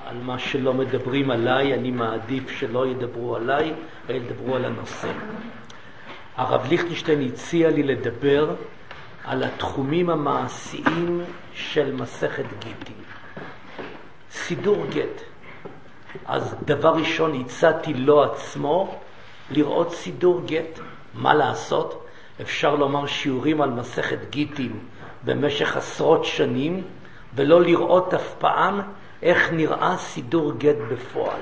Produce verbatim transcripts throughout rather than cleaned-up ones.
על מה שלא מדברים עליי, אני מעדיף שלא ידברו עליי, אלא ידברו על הנושא. הרב ליכטנשטיין הציע לי לדבר על התחומים המעשיים של מסכת גיטין. סידור גט. אז דבר ראשון הצעתי לו עצמו לראות סידור גט. מה לעשות? אפשר לומר שיעורים על מסכת גיטין במשך עשרות שנים, ולא לראות אף פעם איך נראה סידור גט בפועל.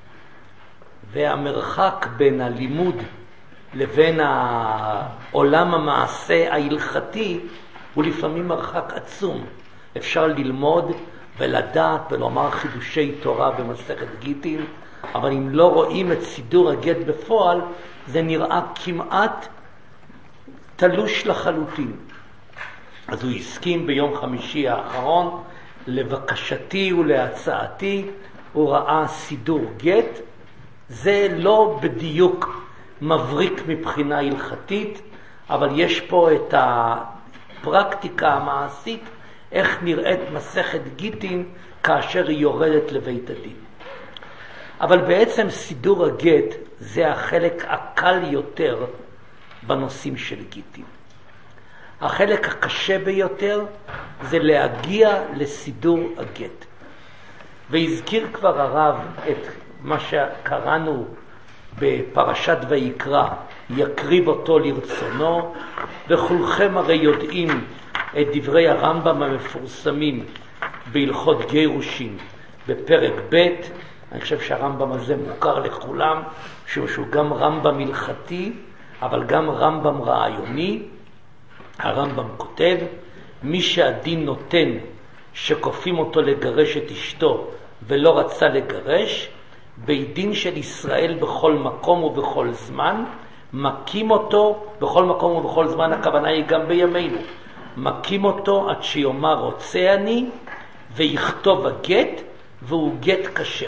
והמרחק בין הלימוד לבין העולם המעשה ההלכתי הוא לפעמים מרחק עצום. אפשר ללמוד ולדעת ולומר חידושי תורה במסכת גיטין, אבל אם לא רואים את סידור הגט בפועל, זה נראה כמעט תלוש לחלוטין. אז הוא הסכים ביום חמישי האחרון לבקשתי ולהצעתי, הוא ראה סידור גט. זה לא בדיוק מבריק מבחינה הלכתית, אבל יש פה את הפרקטיקה המעשית, איך נראית מסכת גיטין כאשר היא יורדת לבית הדין. אבל בעצם סידור הגט זה החלק הקל יותר בנושאים של גיטין. החלק הקשה ביותר זה להגיע לסידור הגט. והזכיר כבר הרב את מה שקראנו בפרשת ויקרא, יקריב אותו לרצונו, וכולכם הרי יודעים את דברי הרמב"ם המפורסמים בהלכות גירושין בפרק ב'. אני חושב שהרמב"ם הזה מוכר לכולם, שהוא, שהוא גם רמב"ם הלכתי אבל גם רמב"ם רעיוני. הרמב"ם כותב, מי שהדין נותן שכופים אותו לגרש את אשתו ולא רצה לגרש, בית דין של ישראל בכל מקום ובכל זמן מקים אותו, בכל מקום ובכל זמן הכוונה היא גם בימינו, מקים אותו עד שיאמר רוצה אני, ויכתוב הגט, והוא גט כשר.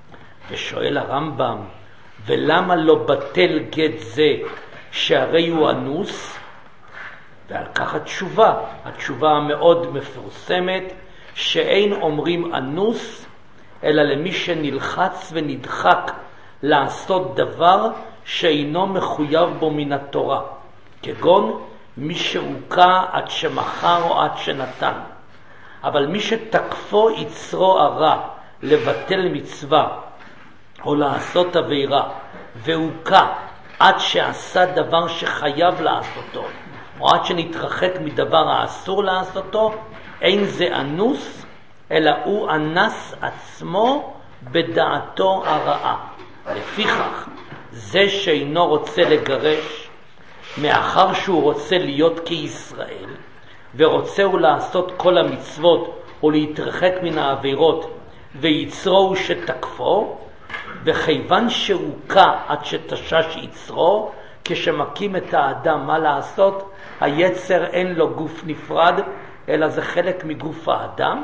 ושואל הרמב"ם, ולמה לא בטל גט זה שהרי הוא אנוס? ועל כך התשובה, התשובה המאוד מפורסמת, שאין אומרים אנוס, אלא למי שנלחץ ונדחק לעשות דבר שאינו מחויב בו מן התורה, כגון מי שהוקע עד שמחר או עד שנתן. אבל מי שתקפו יצרו הרע לבטל מצווה או לעשות עבירה, והוקע עד שעשה דבר שחייב לעשותו, או עד שנתרחק מדבר האסור לעשותו, אין זה אנוס, אלא הוא אנס עצמו בדעתו הרעה. לפיכך, זה שאינו רוצה לגרש, מאחר שהוא רוצה להיות כישראל, ורוצה הוא לעשות כל המצוות ולהתרחק מן העבירות, ויצרו הוא שתקפו, וכיוון שהוקע עד שתשש יצרו, כשמקים את האדם מה לעשות, היצר אין לו גוף נפרד, אלא זה חלק מגוף האדם,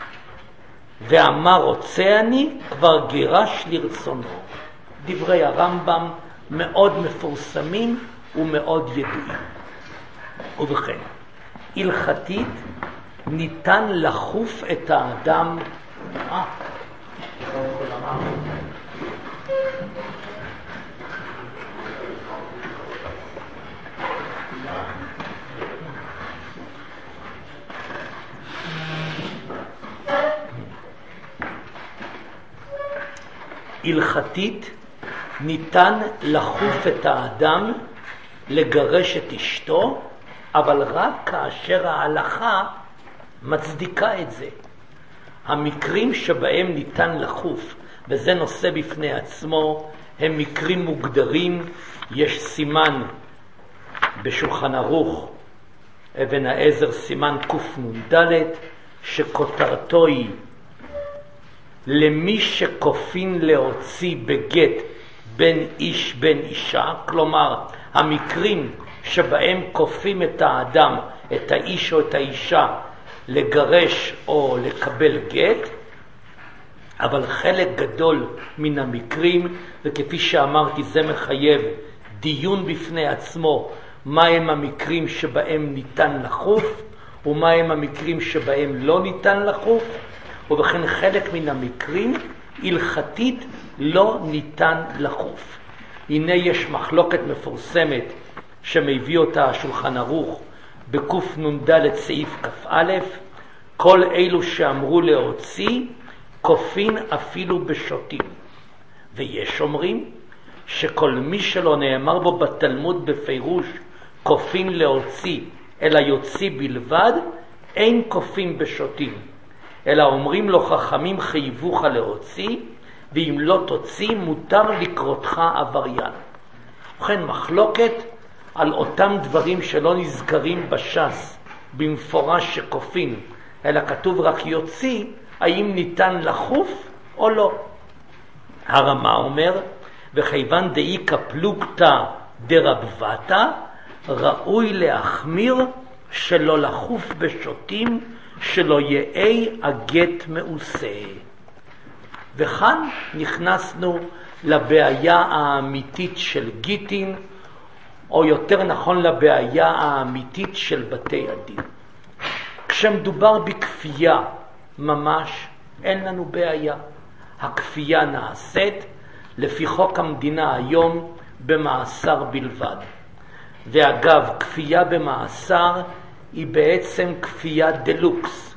ואמר רוצה אני, כבר גירש לרצונו. דברי הרמב"ם מאוד מפורסמים ומאוד ידועים. ובכן, הלכתית ניתן לחוף את האדם. אה, הלכתית ניתן לחוף את האדם לגרש את אשתו, אבל רק כאשר ההלכה מצדיקה את זה. המקרים שבהם ניתן לחוף, וזה נושא בפני עצמו, הם מקרים מוגדרים. יש סימן בשולחן ערוך אבן העזר, סימן קנ"ד, שכותרתו היא למי שכופין להוציא בגט בין איש בין אישה. כלומר, המקרים שבהם כופים את האדם, את האיש או את האישה, לגרש או לקבל גט, אבל חלק גדול מן המקרים, וכפי שאמרתי זה מחייב דיון בפני עצמו, מה הם המקרים שבהם ניתן לחוף ומה הם המקרים שבהם לא ניתן לחוף. ובכן חלק מן המקרים הלכתית לא ניתן לחוף. הנה יש מחלוקת מפורסמת שמביא אותה השולחן ערוך בקנ"ד סעיף כ"א, כל אלו שאמרו להוציא כופין אפילו בשוטים. ויש אומרים שכל מי שלא נאמר בו בתלמוד בפירוש כופין להוציא אלא יוציא בלבד, אין כופין בשוטים, אלא אומרים לו חכמים חייבוך להוציא, ואם לא תוציא מותר לקרותך עבריין. וכן מחלוקת על אותם דברים שלא נזכרים בש"ס במפורש שכופין, אלא כתוב רק יוציא, האם ניתן לחוף או לא. הרמה אומר, וכיוון דאיקה פלוגתא דרבבתא, ראוי להחמיר שלא לחוף בשוטים, שלא יהי הגט מעושה. וכאן נכנסנו לבעיה האמיתית של גיטין, או יותר נכון לבעיה האמיתית של בתי הדין. כשמדובר בכפייה ממש, אין לנו בעיה. הכפייה נעשית לפי חוק המדינה היום במאסר בלבד. ואגב, כפייה במאסר היא בעצם כפייה דלוקס,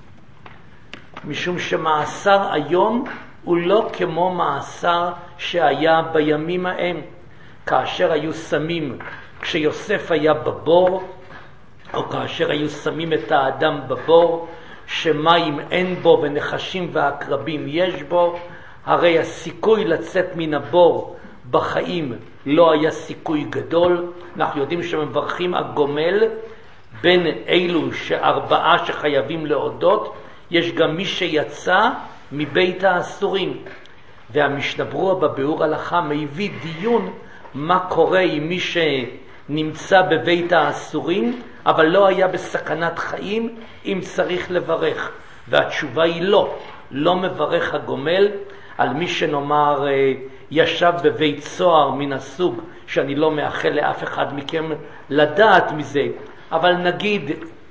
משום שמאסר היום הוא לא כמו מאסר שהיה בימים ההם, כאשר היו שמים, כשיוסף היה בבור, או כאשר היו שמים את האדם בבור, שמים אין בו ונחשים ועקרבים יש בו, הרי הסיכוי לצאת מן הבור בחיים לא היה סיכוי גדול. אנחנו יודעים שמברכים הגומל, בין אלו שארבעה שחייבים להודות, יש גם מי שיצא מבית האסורים. והמשנה ברורה בביאור הלכה מביא דיון מה קורה עם מי שנמצא בבית האסורים, אבל לא היה בסכנת חיים, אם צריך לברך. והתשובה היא לא, לא מברך הגומל על מי שנאמר ישב בבית סוהר מן הסוג שאני לא מאחל לאף אחד מכם לדעת מזה, אבל נגיד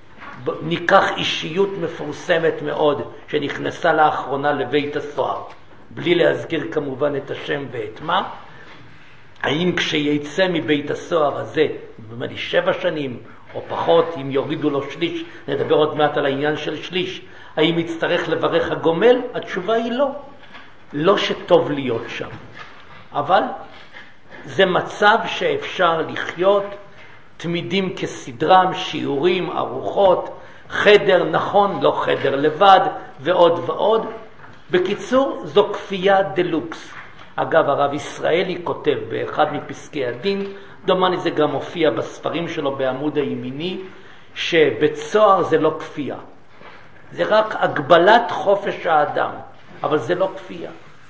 ניקח אישיות מפורסמת מאוד שנכנסה לאחרונה לבית הסוהר, בלי להזכיר כמובן את השם ואת מה, האם כשיצא מבית הסוהר הזה, במה לי שבע שנים או פחות, אם יורידו לו שליש, נדבר עוד מעט על העניין של שליש, האם יצטרך לברך הגומל? התשובה היא לא. לא שטוב להיות שם, אבל זה מצב שאפשר לחיות, תמידים כסדרם, שיעורים, ארוחות, חדר נכון, לא חדר לבד, ועוד ועוד. בקיצור, זו כפייה דלוקס. אגב, הרב ישראלי כותב באחד מפסקי הדין, דומני זה גם הופיע בספרים שלו בעמוד הימיני, שבית סוהר זה לא כפייה. זה רק הגבלת חופש האדם, אבל זה לא כפייה.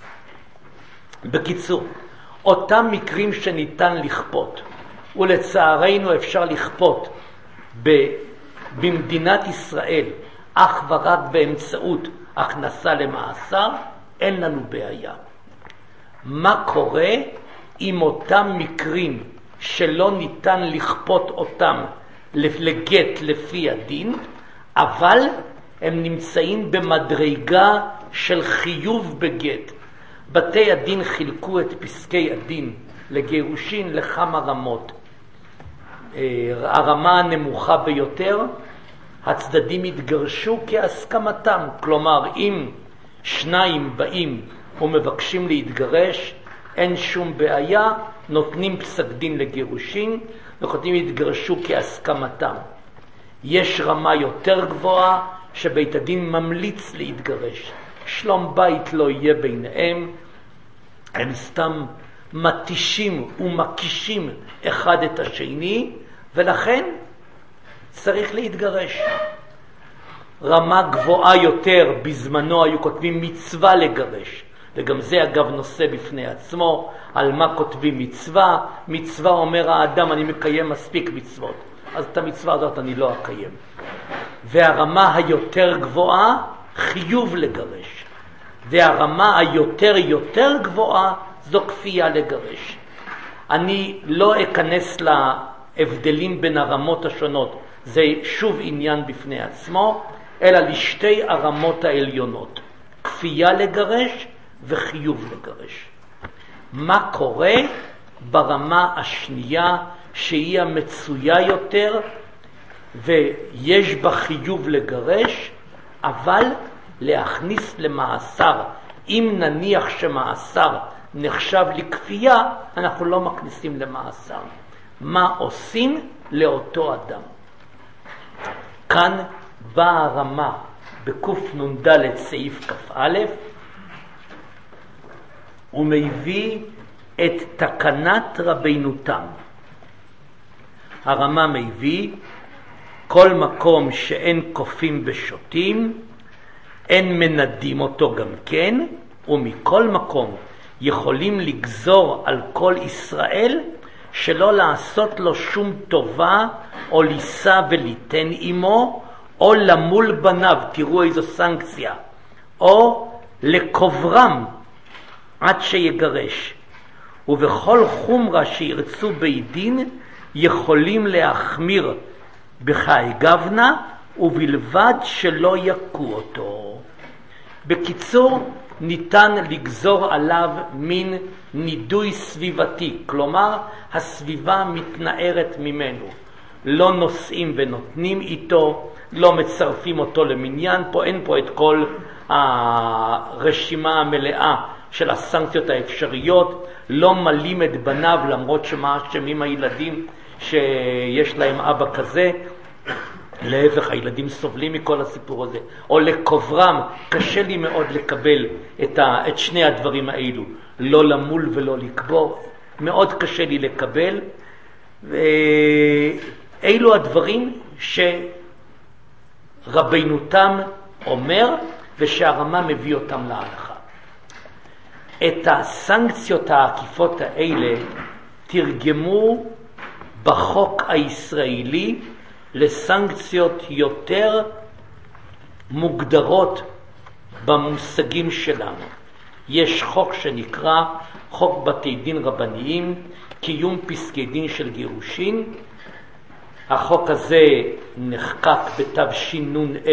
בקיצור, אותם מקרים שניתן לכפות, ולצערנו אפשר לכפות במדינת ישראל אך ורק באמצעות הכנסה למאסר, אין לנו בעיה. מה קורה עם אותם מקרים שלא ניתן לכפות אותם לגט לפי הדין, אבל הם נמצאים במדרגה של חיוב בגט? בתי הדין חילקו את פסקי הדין לגירושין לכמה רמות. הרמה הנמוכה ביותר, הצדדים התגרשו כהסכמתם, כלומר אם שניים באים ומבקשים להתגרש, אין שום בעיה, נותנים פסק דין לגירושין וכותבים התגרשו כהסכמתם. יש רמה יותר גבוהה שבית הדין ממליץ להתגרש, שלום בית לא יהיה ביניהם, הם סתם מתישים ומקישים אחד את השני, ולכן צריך להתגרש. רמה גבוהה יותר, בזמנו היו כותבים מצווה לגרש, וגם זה אגב נושא בפני עצמו, על מה כותבים מצווה. מצווה אומר האדם, אני מקיים מספיק מצוות, אז את המצווה הזאת אני לא אקיים. והרמה היותר גבוהה, חיוב לגרש. והרמה היותר יותר גבוהה, זו כפייה לגרש. אני לא אכנס להבדלים בין הרמות השונות, זה שוב עניין בפני עצמו, אלא לשתי הרמות העליונות. כפייה לגרש וחיוב לגרש. מה קורה ברמה השנייה שהיא המצויה יותר ויש בה חיוב לגרש, אבל להכניס למאסר? אם נניח שמאסר נחשב לכפייה, אנחנו לא מכניסים למאסר. מה עושים לאותו אדם? כאן באה הרמה בקוף נ"ד סעיף כ"א, הוא מביא את תקנת רבינו תם. הרמה מביא כל מקום שאין קופים ושותים, אין מנדים אותו גם כן, ומכל מקום יכולים לגזור על כל ישראל שלא לעשות לו שום טובה, או לישא וליתן עמו, או למול בניו, תראו איזו סנקציה, או לקוברם עד שיגרש. ובכל חומרה שירצו בית דין יכולים להחמיר בחי גבנה, ובלבד שלא יכו אותו. בקיצור, ניתן לגזור עליו מין נידוי סביבתי, כלומר הסביבה מתנערת ממנו, לא נושאים ונותנים איתו, לא מצרפים אותו למניין. פה אין פה את כל הרשימה המלאה של הסנקציות האפשריות, לא מלים את בניו למרות שמה אשמים הילדים שיש להם אבא כזה, להפך, הילדים סובלים מכל הסיפור הזה. או לקוברם, קשה לי מאוד לקבל את, ה, את שני הדברים האלו, לא למול ולא לקבור, מאוד קשה לי לקבל. ואלו הדברים שרבינו תם אומר ושהרמה מביא אותם להלכה. את הסנקציות העקיפות האלה תרגמו בחוק הישראלי לסנקציות יותר מוגדרות במושגים שלנו. יש חוק שנקרא חוק בתי דין רבניים, קיום פסקי דין של גירושין. החוק הזה נחקק בתשנ"ה.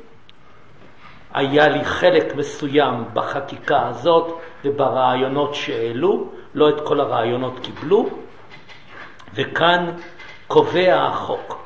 היה לי חלק מסוים בחקיקה הזאת וברעיונות שהעלו, לא את כל הרעיונות קיבלו, וכאן קובע החוק: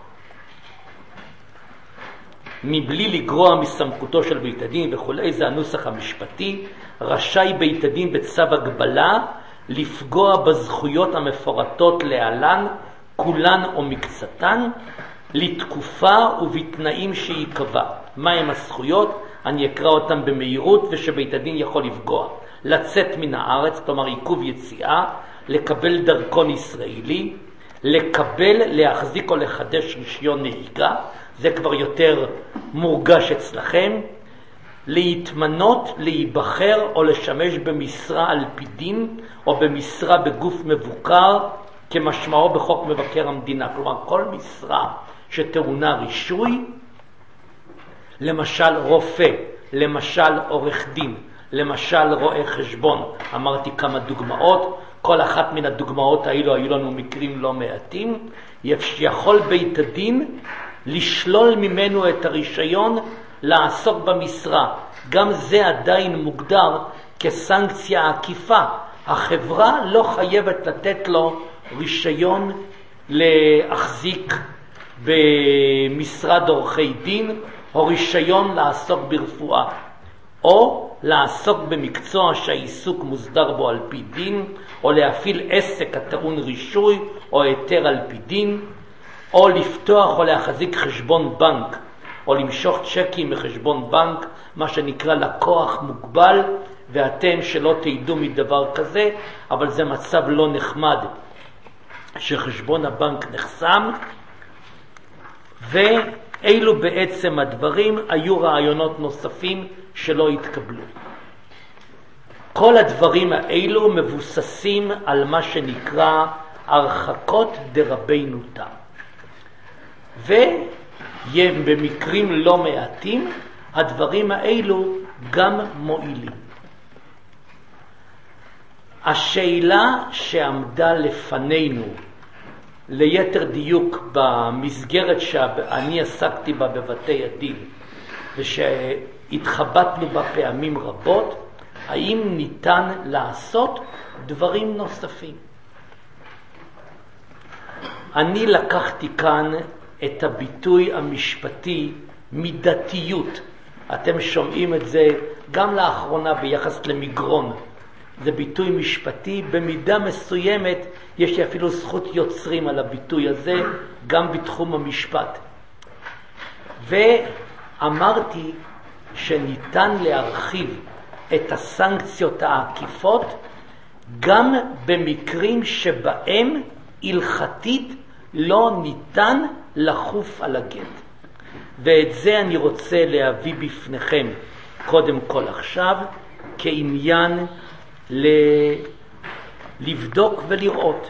מבלי לגרוע מסמכותו של בית הדין וכולי, זה הנוסח המשפטי, רשאי בית הדין בצו הגבלה לפגוע בזכויות המפורטות להלן, כולן או מקצתן, לתקופה ובתנאים שיקבע. מהם הזכויות? אני אקרא אותם במהירות ושבית הדין יכול לפגוע: לצאת מן הארץ, כלומר עיכוב יציאה, לקבל דרכון ישראלי, לקבל, להחזיק או לחדש רישיון נהיגה, זה כבר יותר מורגש אצלכם, להתמנות, להיבחר או לשמש במשרה על פי דין או במשרה בגוף מבוקר כמשמעו בחוק מבקר המדינה. כלומר כל משרה שטעונה רישוי, למשל רופא, למשל עורך דין, למשל רואה חשבון. אמרתי כמה דוגמאות, כל אחת מן הדוגמאות האלו היו לנו מקרים לא מעטים. יכול בית הדין לשלול ממנו את הרישיון לעסוק במשרה. גם זה עדיין מוגדר כסנקציה עקיפה. החברה לא חייבת לתת לו רישיון להחזיק במשרד עורכי דין, או רישיון לעסוק ברפואה, או לעסוק במקצוע שהעיסוק מוסדר בו על פי דין, או להפעיל עסק הטעון רישוי או היתר על פי דין, או לפתוח או להחזיק חשבון בנק, או למשוך צ'קים מחשבון בנק, מה שנקרא לקוח מוגבל. ואתם שלא תדעו מדבר כזה, אבל זה מצב לא נחמד שחשבון הבנק נחסם. ואילו בעצם הדברים, היו רעיונות נוספים שלא התקבלו. כל הדברים האלו מבוססים על מה שנקרא הרחקות דרבינו תם, ובמקרים לא מעטים הדברים האלו גם מועילים. השאלה שעמדה לפנינו, ליתר דיוק במסגרת שאני עסקתי בה בבתי הדין, שהתחבטנו בה פעמים רבות, האם ניתן לעשות דברים נוספים. אני לקחתי כאן את הביטוי המשפטי מידתיות. אתם שומעים את זה גם לאחרונה ביחס למגרון. זה ביטוי משפטי, במידה מסוימת יש לי אפילו זכות יוצרים על הביטוי הזה, גם בתחום המשפט. ואמרתי שניתן להרחיב את הסנקציות העקיפות גם במקרים שבהם הלכתית לא ניתן לחוף על הגט. ואת זה אני רוצה להביא בפניכם קודם כל עכשיו כעניין ל... לבדוק ולראות.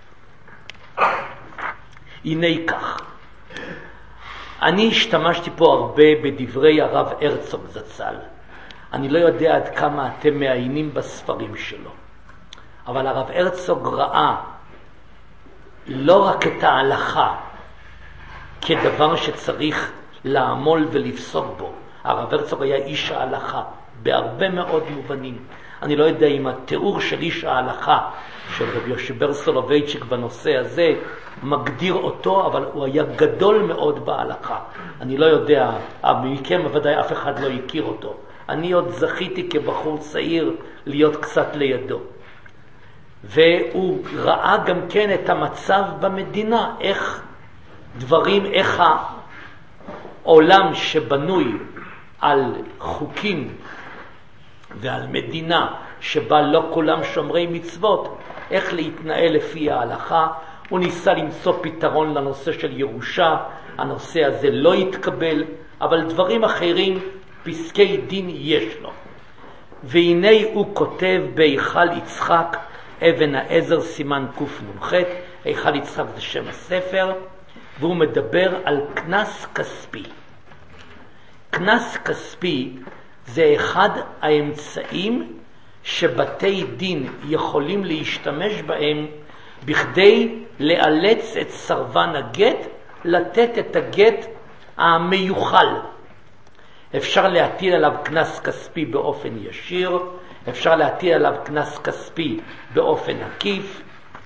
הנה כך, אני השתמשתי פה הרבה בדברי הרב הרצוג זצ"ל. אני לא יודע עד כמה אתם מעיינים בספרים שלו, אבל הרב הרצוג ראה לא רק את ההלכה כדבר שצריך לעמול ולפסוק בו. הרב הרצוג היה איש ההלכה בהרבה מאוד מובנים. אני לא יודע אם התיאור של איש ההלכה של רבי יושיבר סולובייצ'יק בנושא הזה מגדיר אותו, אבל הוא היה גדול מאוד בהלכה. אני לא יודע, מכם בוודאי אף אחד לא הכיר אותו. אני עוד זכיתי כבחור צעיר להיות קצת לידו. והוא ראה גם כן את המצב במדינה, איך דברים, איך העולם שבנוי על חוקים ועל מדינה שבה לא כולם שומרי מצוות, איך להתנהל לפי ההלכה. הוא ניסה למצוא פתרון לנושא של ירושה, הנושא הזה לא התקבל, אבל דברים אחרים, פסקי דין יש לו. והנה הוא כותב בהיכל יצחק, אבן העזר סימן קמ"ח, היכל יצחק זה שם הספר, והוא מדבר על כנס כספי. כנס כספי זה אחד האמצעים שבתי דין יכולים להשתמש בהם בכדי לאלץ את סרבן הגט לתת את הגט המיוחל. אפשר להטיל עליו כנס כספי באופן ישיר, אפשר להטיל עליו כנס כספי באופן עקיף.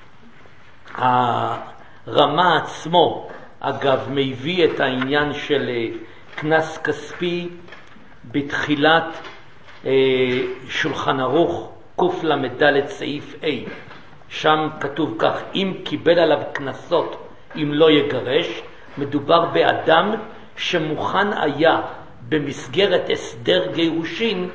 הרמה עצמו, אגב, מביא את העניין של כנס כספי בתחילת אה, שולחן ערוך קל"ד סעיף A. שם כתוב כך, אם קיבל עליו כנסות אם לא יגרש, מדובר באדם שמוכן היה במסגרת הסדר גירושין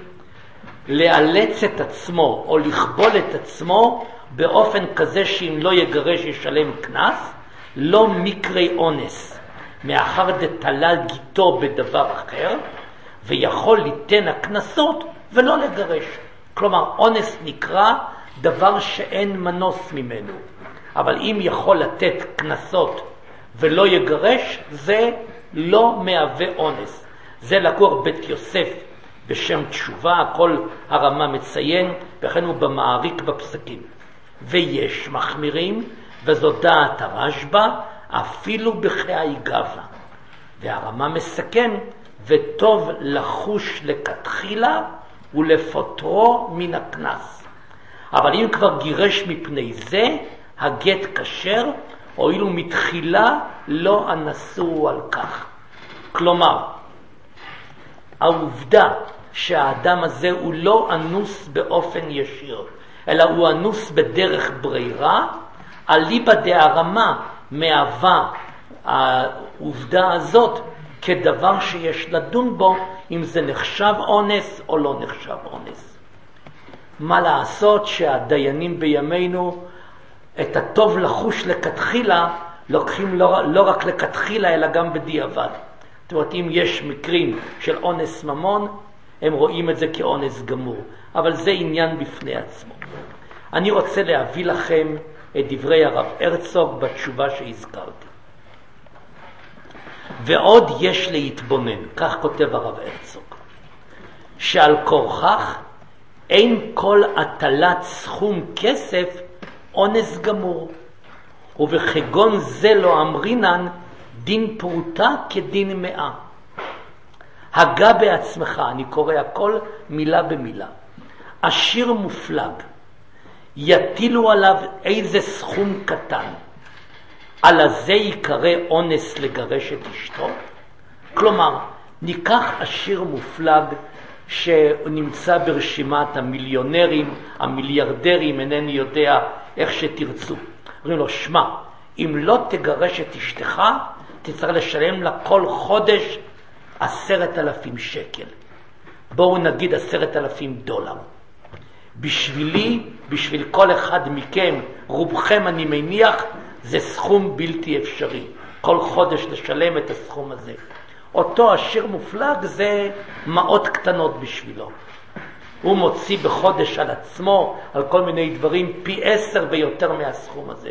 לאלץ את עצמו או לכבול את עצמו באופן כזה שאם לא יגרש ישלם כנס, לא מקרי אונס, מאחר דתלה גיתו בדבר אחר, ויכול ליתן הכנסות ולא לגרש. כלומר, אונס נקרא דבר שאין מנוס ממנו, אבל אם יכול לתת כנסות ולא יגרש, זה לא מהווה אונס. זה לקוח בית יוסף בשם תשובה, הכל הרמה מציין, וכן הוא במעריק בפסקים. ויש מחמירים, וזו דעת הרשב"א, אפילו בחיי גבלה. והרמה מסכם, וטוב לחוש לכתחילה ולפוטרו מן הכנס. אבל אם כבר גירש מפני זה, הגט כשר, הואילו מתחילה לא אנסו על כך. כלומר, העובדה שהאדם הזה הוא לא אנוס באופן ישיר, אלא הוא אנוס בדרך ברירה, אליבא דהרמה מהווה העובדה הזאת כדבר שיש לדון בו אם זה נחשב אונס או לא נחשב אונס. מה לעשות שהדיינים בימינו את הטוב לחוש לכתחילה לוקחים לא, לא רק לכתחילה אלא גם בדיעבד. זאת אומרת, אם יש מקרים של אונס ממון, הם רואים את זה כאונס גמור, אבל זה עניין בפני עצמו. אני רוצה להביא לכם את דברי הרב הרצוג בתשובה שהזכרתי. ועוד יש להתבונן, כך כותב הרב הרצוג, שעל כורכך אין כל הטלת סכום כסף אונס גמור, ובכגון זה לא אמרינן דין פרוטה כדין מאה. הגה בעצמך, אני קורא הכל מילה במילה. עשיר מופלג, יטילו עליו איזה סכום קטן, על הזה יקרא אונס לגרש את אשתו? כלומר, ניקח עשיר מופלג שנמצא ברשימת המיליונרים, המיליארדרים, אינני יודע איך שתרצו. אומרים לו, שמע, אם לא תגרש את אשתך, תצטרך לשלם לה כל חודש עשרת אלפים שקל. בואו נגיד עשרת אלפים דולר. בשבילי, בשביל כל אחד מכם, רובכם אני מניח, זה סכום בלתי אפשרי. כל חודש לשלם את הסכום הזה. אותו עשיר מופלג זה מאות קטנות בשבילו. הוא מוציא בחודש על עצמו, על כל מיני דברים, פי עשר ויותר מהסכום הזה.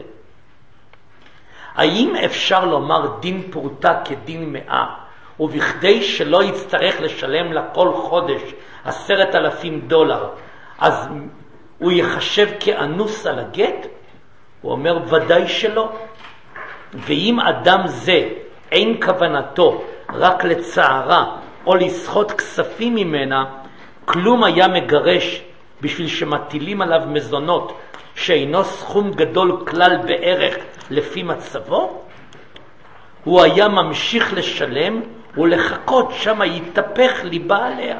האם אפשר לומר דין פרוטה כדין מאה, ובכדי שלא יצטרך לשלם לה כל חודש עשרת אלפים דולר, אז הוא יחשב כאנוס על הגט? הוא אומר ודאי שלא. ואם אדם זה אין כוונתו רק לצערה או לסחוט כספים ממנה, כלום היה מגרש בשביל שמטילים עליו מזונות שאינו סכום גדול כלל בערך לפי מצבו? הוא היה ממשיך לשלם ולחכות שמה יתהפך ליבה עליה.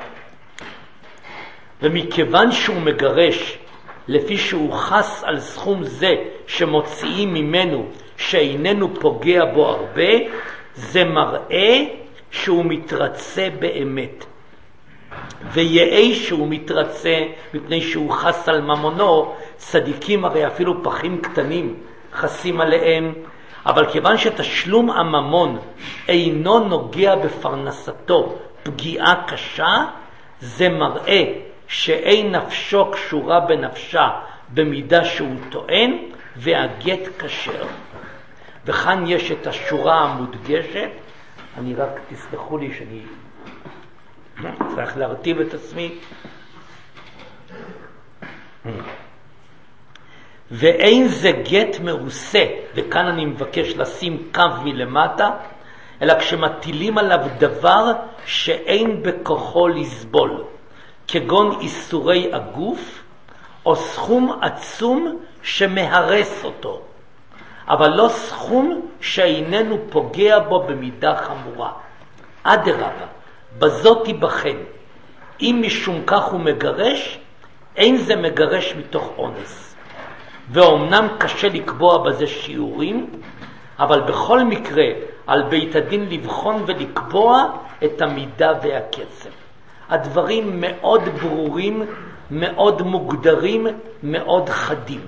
ומכיוון שהוא מגרש לפי שהוא חס על סכום זה שמוציאים ממנו שאיננו פוגע בו הרבה, זה מראה שהוא מתרצה באמת. ויהי שהוא מתרצה מפני שהוא חס על ממונו, צדיקים הרי אפילו פחים קטנים חסים עליהם, אבל כיוון שתשלום הממון אינו נוגע בפרנסתו פגיעה קשה, זה מראה שאין נפשו קשורה בנפשה במידה שהוא טוען, והגט כשר. וכאן יש את השורה המודגשת, אני רק תסלחו לי שאני צריך להרטיב את עצמי. ואין זה גט מעושה, וכאן אני מבקש לשים קו מלמטה, אלא כשמטילים עליו דבר שאין בכוחו לסבול, כגון איסורי הגוף, או סכום עצום שמהרס אותו, אבל לא סכום שאיננו פוגע בו במידה חמורה. אדרבה, בזאת תיבחן. אם משום כך הוא מגרש, אין זה מגרש מתוך אונס. ואומנם קשה לקבוע בזה שיעורים, אבל בכל מקרה על בית הדין לבחון ולקבוע את המידה והקצב. הדברים מאוד ברורים, מאוד מוגדרים, מאוד חדים.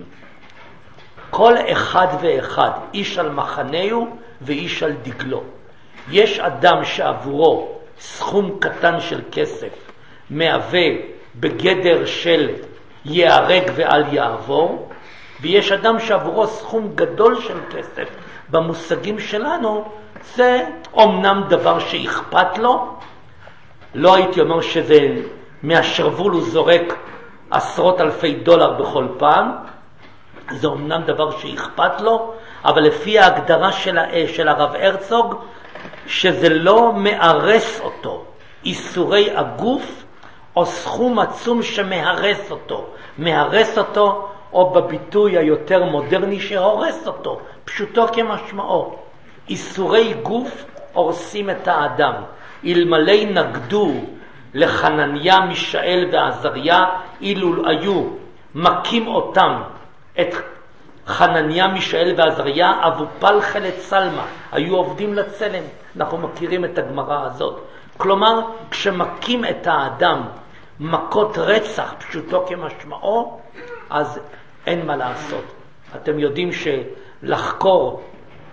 כל אחד ואחד, איש על מחנהו ואיש על דגלו. יש אדם שעבורו סכום קטן של כסף מהווה בגדר של יערג ועל יעבור, ויש אדם שעבורו סכום גדול של כסף במושגים שלנו זה אומנם דבר שאכפת לו. לא הייתי אומר שזה מהשרוול הוא זורק עשרות אלפי דולר בכל פעם, זה אומנם דבר שאכפת לו, אבל לפי ההגדרה של, של הרב הרצוג, שזה לא מערס אותו, איסורי הגוף או סכום עצום שמהרס אותו, מהרס אותו או בביטוי היותר מודרני שהורס אותו, פשוטו כמשמעו. איסורי גוף הורסים את האדם. אלמלא נגדו לחנניה, מישאל ועזריה, אילו היו מקים אותם, את חנניה, מישאל ועזריה, אבו פלחה לצלמה, היו עובדים לצלם. אנחנו מכירים את הגמרא הזאת. כלומר, כשמקים את האדם מכות רצח פשוטו כמשמעו, אז אין מה לעשות. אתם יודעים שלחקור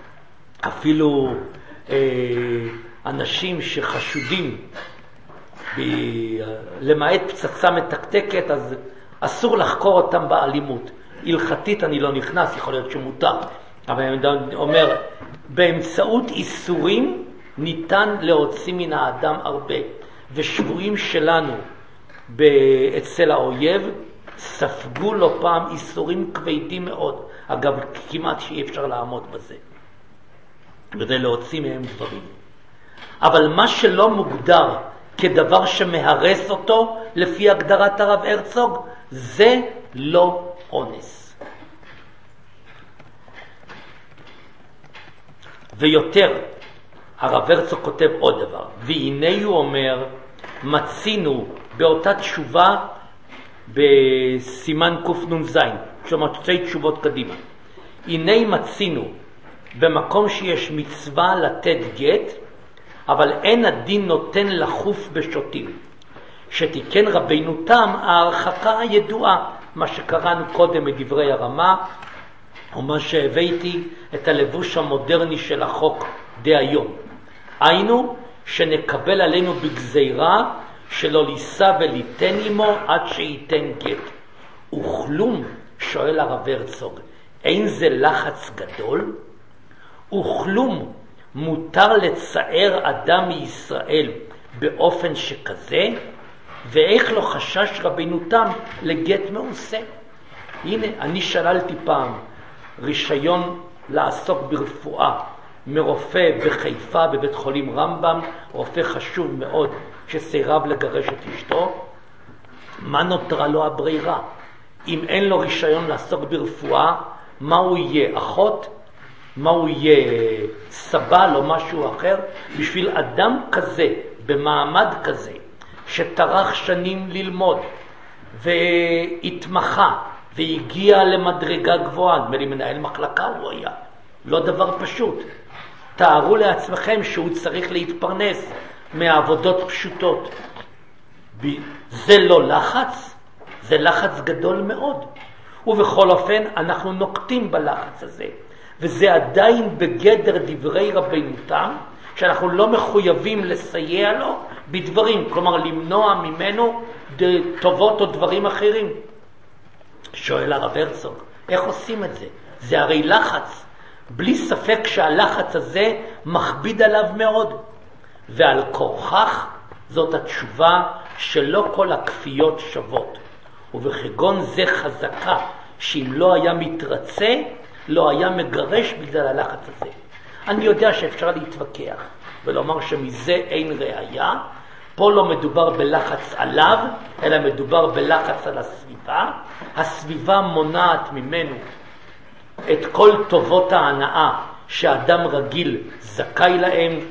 אפילו אה, אנשים שחשודים ב, למעט פצצה מתקתקת, אז אסור לחקור אותם באלימות. הלכתית אני לא נכנס, יכול להיות שמותר, אבל אני אומר, באמצעות איסורים ניתן להוציא מן האדם הרבה. ושבויים שלנו אצל האויב ספגו לא פעם איסורים כבדים מאוד, אגב כמעט שאי אפשר לעמוד בזה, כדי להוציא מהם דברים. אבל מה שלא מוגדר כדבר שמהרס אותו לפי הגדרת הרב הרצוג, זה לא אונס. ויותר, הרב הרצוג כותב עוד דבר, והנה הוא אומר, מצינו באותה תשובה בסימן קנ"ז, כלומר שתי תשובות קדימה. הנה מצינו במקום שיש מצווה לתת גט, אבל אין הדין נותן לחוף בשוטים. שתיקן רבינו תם ההרחקה הידועה, מה שקראנו קודם מדברי הרמה, או מה שהבאתי את הלבוש המודרני של החוק דהיום. היינו שנקבל עלינו בגזירה שלא לישא וליתן עמו עד שייתן גט. וכלום, שואל הרב הרצוג, אין זה לחץ גדול? וכלום מותר לצער אדם מישראל באופן שכזה? ואיך לא חשש רבינו תם לגט מעושה? הנה, אני שללתי פעם רישיון לעסוק ברפואה מרופא בחיפה בבית חולים רמב"ם, רופא חשוב מאוד שסירב לגרש את אשתו. מה נותרה לו הברירה? אם אין לו רישיון לעסוק ברפואה, מה הוא יהיה? אחות? מה הוא יהיה? סבל או משהו אחר? בשביל אדם כזה, במעמד כזה, שטרח שנים ללמוד והתמחה והגיע למדרגה גבוהה, נדמה לי מנהל מחלקה הוא היה, לא דבר פשוט. תארו לעצמכם שהוא צריך להתפרנס מעבודות פשוטות. זה לא לחץ? זה לחץ גדול מאוד. ובכל אופן אנחנו נוקטים בלחץ הזה, וזה עדיין בגדר דברי רבינו תם, שאנחנו לא מחויבים לסייע לו בדברים, כלומר למנוע ממנו טובות או דברים אחרים. שואל הרב הרצוג, איך עושים את זה? זה הרי לחץ. בלי ספק שהלחץ הזה מכביד עליו מאוד. ועל כורכך זאת התשובה שלא כל הכפיות שוות. ובכגון זה חזקה שאם לא היה מתרצה, לא היה מגרש בגלל הלחץ הזה. אני יודע שאפשר להתווכח ולומר שמזה אין ראיה. פה לא מדובר בלחץ עליו, אלא מדובר בלחץ על הסביבה. הסביבה מונעת ממנו את כל טובות ההנאה שאדם רגיל זכאי להם,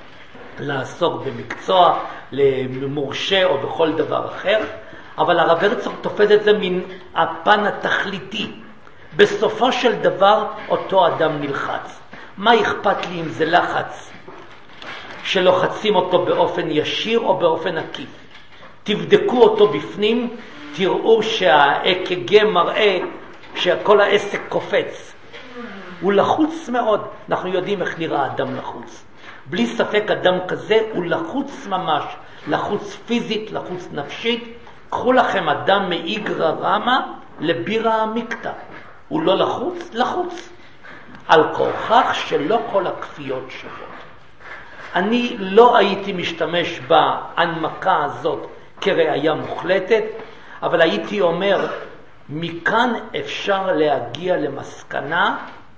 לעסוק במקצוע, למורשה או בכל דבר אחר. אבל הרב הרצוג תופס את זה מן הפן התכליתי. בסופו של דבר אותו אדם נלחץ. מה אכפת לי אם זה לחץ שלוחצים אותו באופן ישיר או באופן עקיף? תבדקו אותו בפנים, תראו שהאק"ג מראה שכל העסק קופץ. הוא לחוץ מאוד. אנחנו יודעים איך נראה אדם לחוץ. בלי ספק אדם כזה הוא לחוץ ממש, לחוץ פיזית, לחוץ נפשית. קחו לכם אדם מאיגרא רמא לבירא עמיקתא. הוא לא לחוץ? לחוץ. על כורכך שלא כל הכפיות שוות. אני לא הייתי משתמש בהנמקה הזאת כראיה מוחלטת, אבל הייתי אומר, מכאן אפשר להגיע למסקנה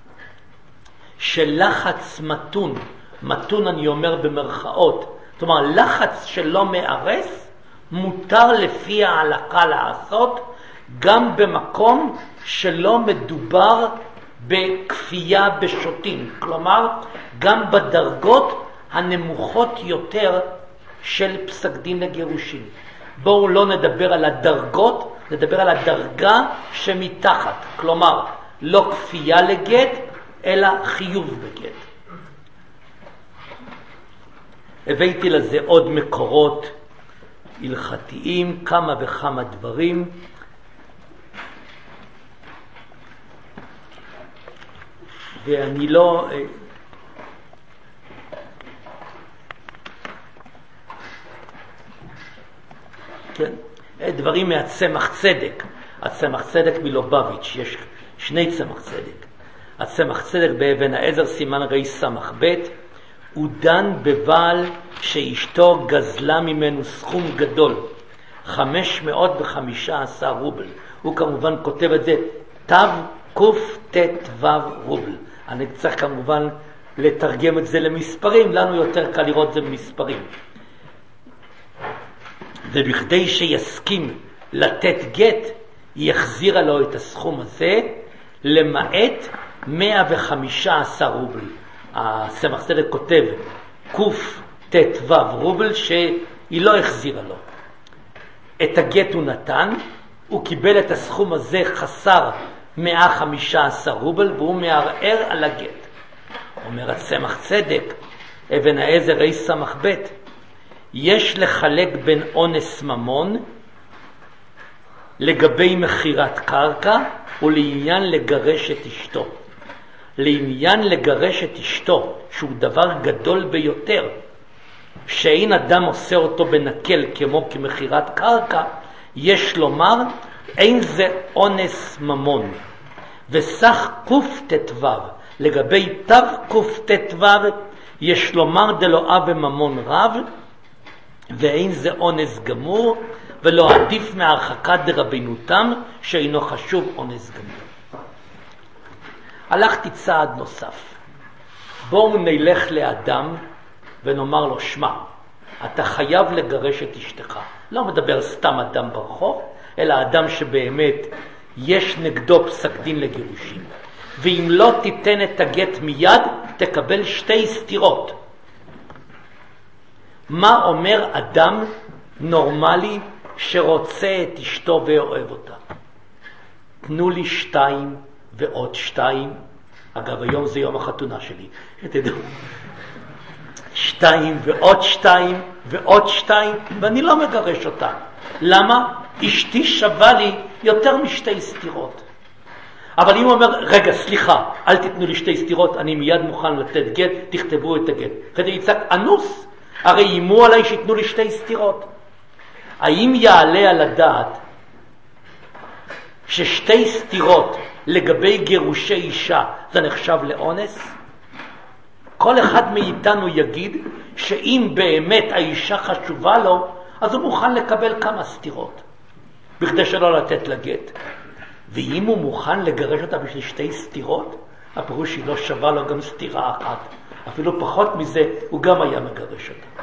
שלחץ מתון, מתון אני אומר במרכאות, זאת אומרת לחץ שלא מערס, מותר לפי ההלכה לעשות, גם במקום שלא מדובר בכפייה בשוטים, כלומר גם בדרגות הנמוכות יותר של פסק דין לגירושין. בואו לא נדבר על הדרגות, נדבר על הדרגה שמתחת, כלומר לא כפייה לגט אלא חיוב בגט. הבאתי לזה עוד מקורות הלכתיים, כמה וכמה דברים. ואני לא... כן, דברים מהצמח צדק. הצמח צדק מלובביץ', יש שני צמח צדק. הצמח צדק באבן העזר סימן רי סמך ב', הוא דן בבעל שאשתו גזלה ממנו סכום גדול, חמש מאות וחמישה עשר רובל. הוא כמובן כותב את זה תו קוף תת וו רובל. אני צריך כמובן לתרגם את זה למספרים, לנו יותר קל לראות את זה במספרים. ובכדי שיסכים לתת גט, היא החזירה לו את הסכום הזה, למעט מאה וחמישה עשר רובל. הסמך צדק כותב קוף תת וו רובל שהיא לא החזירה לו. את הגט הוא נתן, הוא קיבל את הסכום הזה חסר מאה וחמישה עשר רובל, והוא מערער על הגט. אומר הסמך צדק, אבן העזר רי סמך בית, יש לחלק בין אונס ממון לגבי מחירת קרקע ולעניין לגרש את אשתו. לעניין לגרש את אשתו, שהוא דבר גדול ביותר, שאין אדם עושה אותו בנקל כמו כמחירת קרקע, יש לומר, אין זה אונס ממון. וסך קוף תתו, לגבי תו קוף תתו, יש לומר דלואה בממון רב, ואין זה אונס גמור, ולא עדיף מהרחקת דרבנותם, שאינו חשוב אונס גמור. הלכתי צעד נוסף. בואו נלך לאדם ונאמר לו, שמע, אתה חייב לגרש את אשתך. לא מדבר סתם אדם ברחוב, אלא אדם שבאמת יש נגדו פסק דין לגירושים. ואם לא תיתן את הגט מיד, תקבל שתי סתירות. מה אומר אדם נורמלי שרוצה את אשתו ואוהב אותה? תנו לי שתיים ועוד שתיים. אגב, היום זה יום החתונה שלי, שתדעו. שתיים ועוד שתיים ועוד שתיים, ואני לא מגרש אותה. למה? אשתי שווה לי יותר משתי סתירות. אבל אם הוא אומר, רגע, סליחה, אל תיתנו לי שתי סתירות, אני מיד מוכן לתת גט, תכתבו את הגט. כדי יצעק, אנוס, הרי אימו עליי שיתנו לי שתי סתירות. האם יעלה על הדעת ששתי סתירות לגבי גירושי אישה זה נחשב לאונס? כל אחד מאיתנו יגיד שאם באמת האישה חשובה לו, אז הוא מוכן לקבל כמה סתירות, בכדי שלא לתת לגט. ואם הוא מוכן לגרש אותה בשביל שתי סתירות, הפירוש היא לא שווה לו גם סתירה אחת. אפילו פחות מזה הוא גם היה מגרש אותה.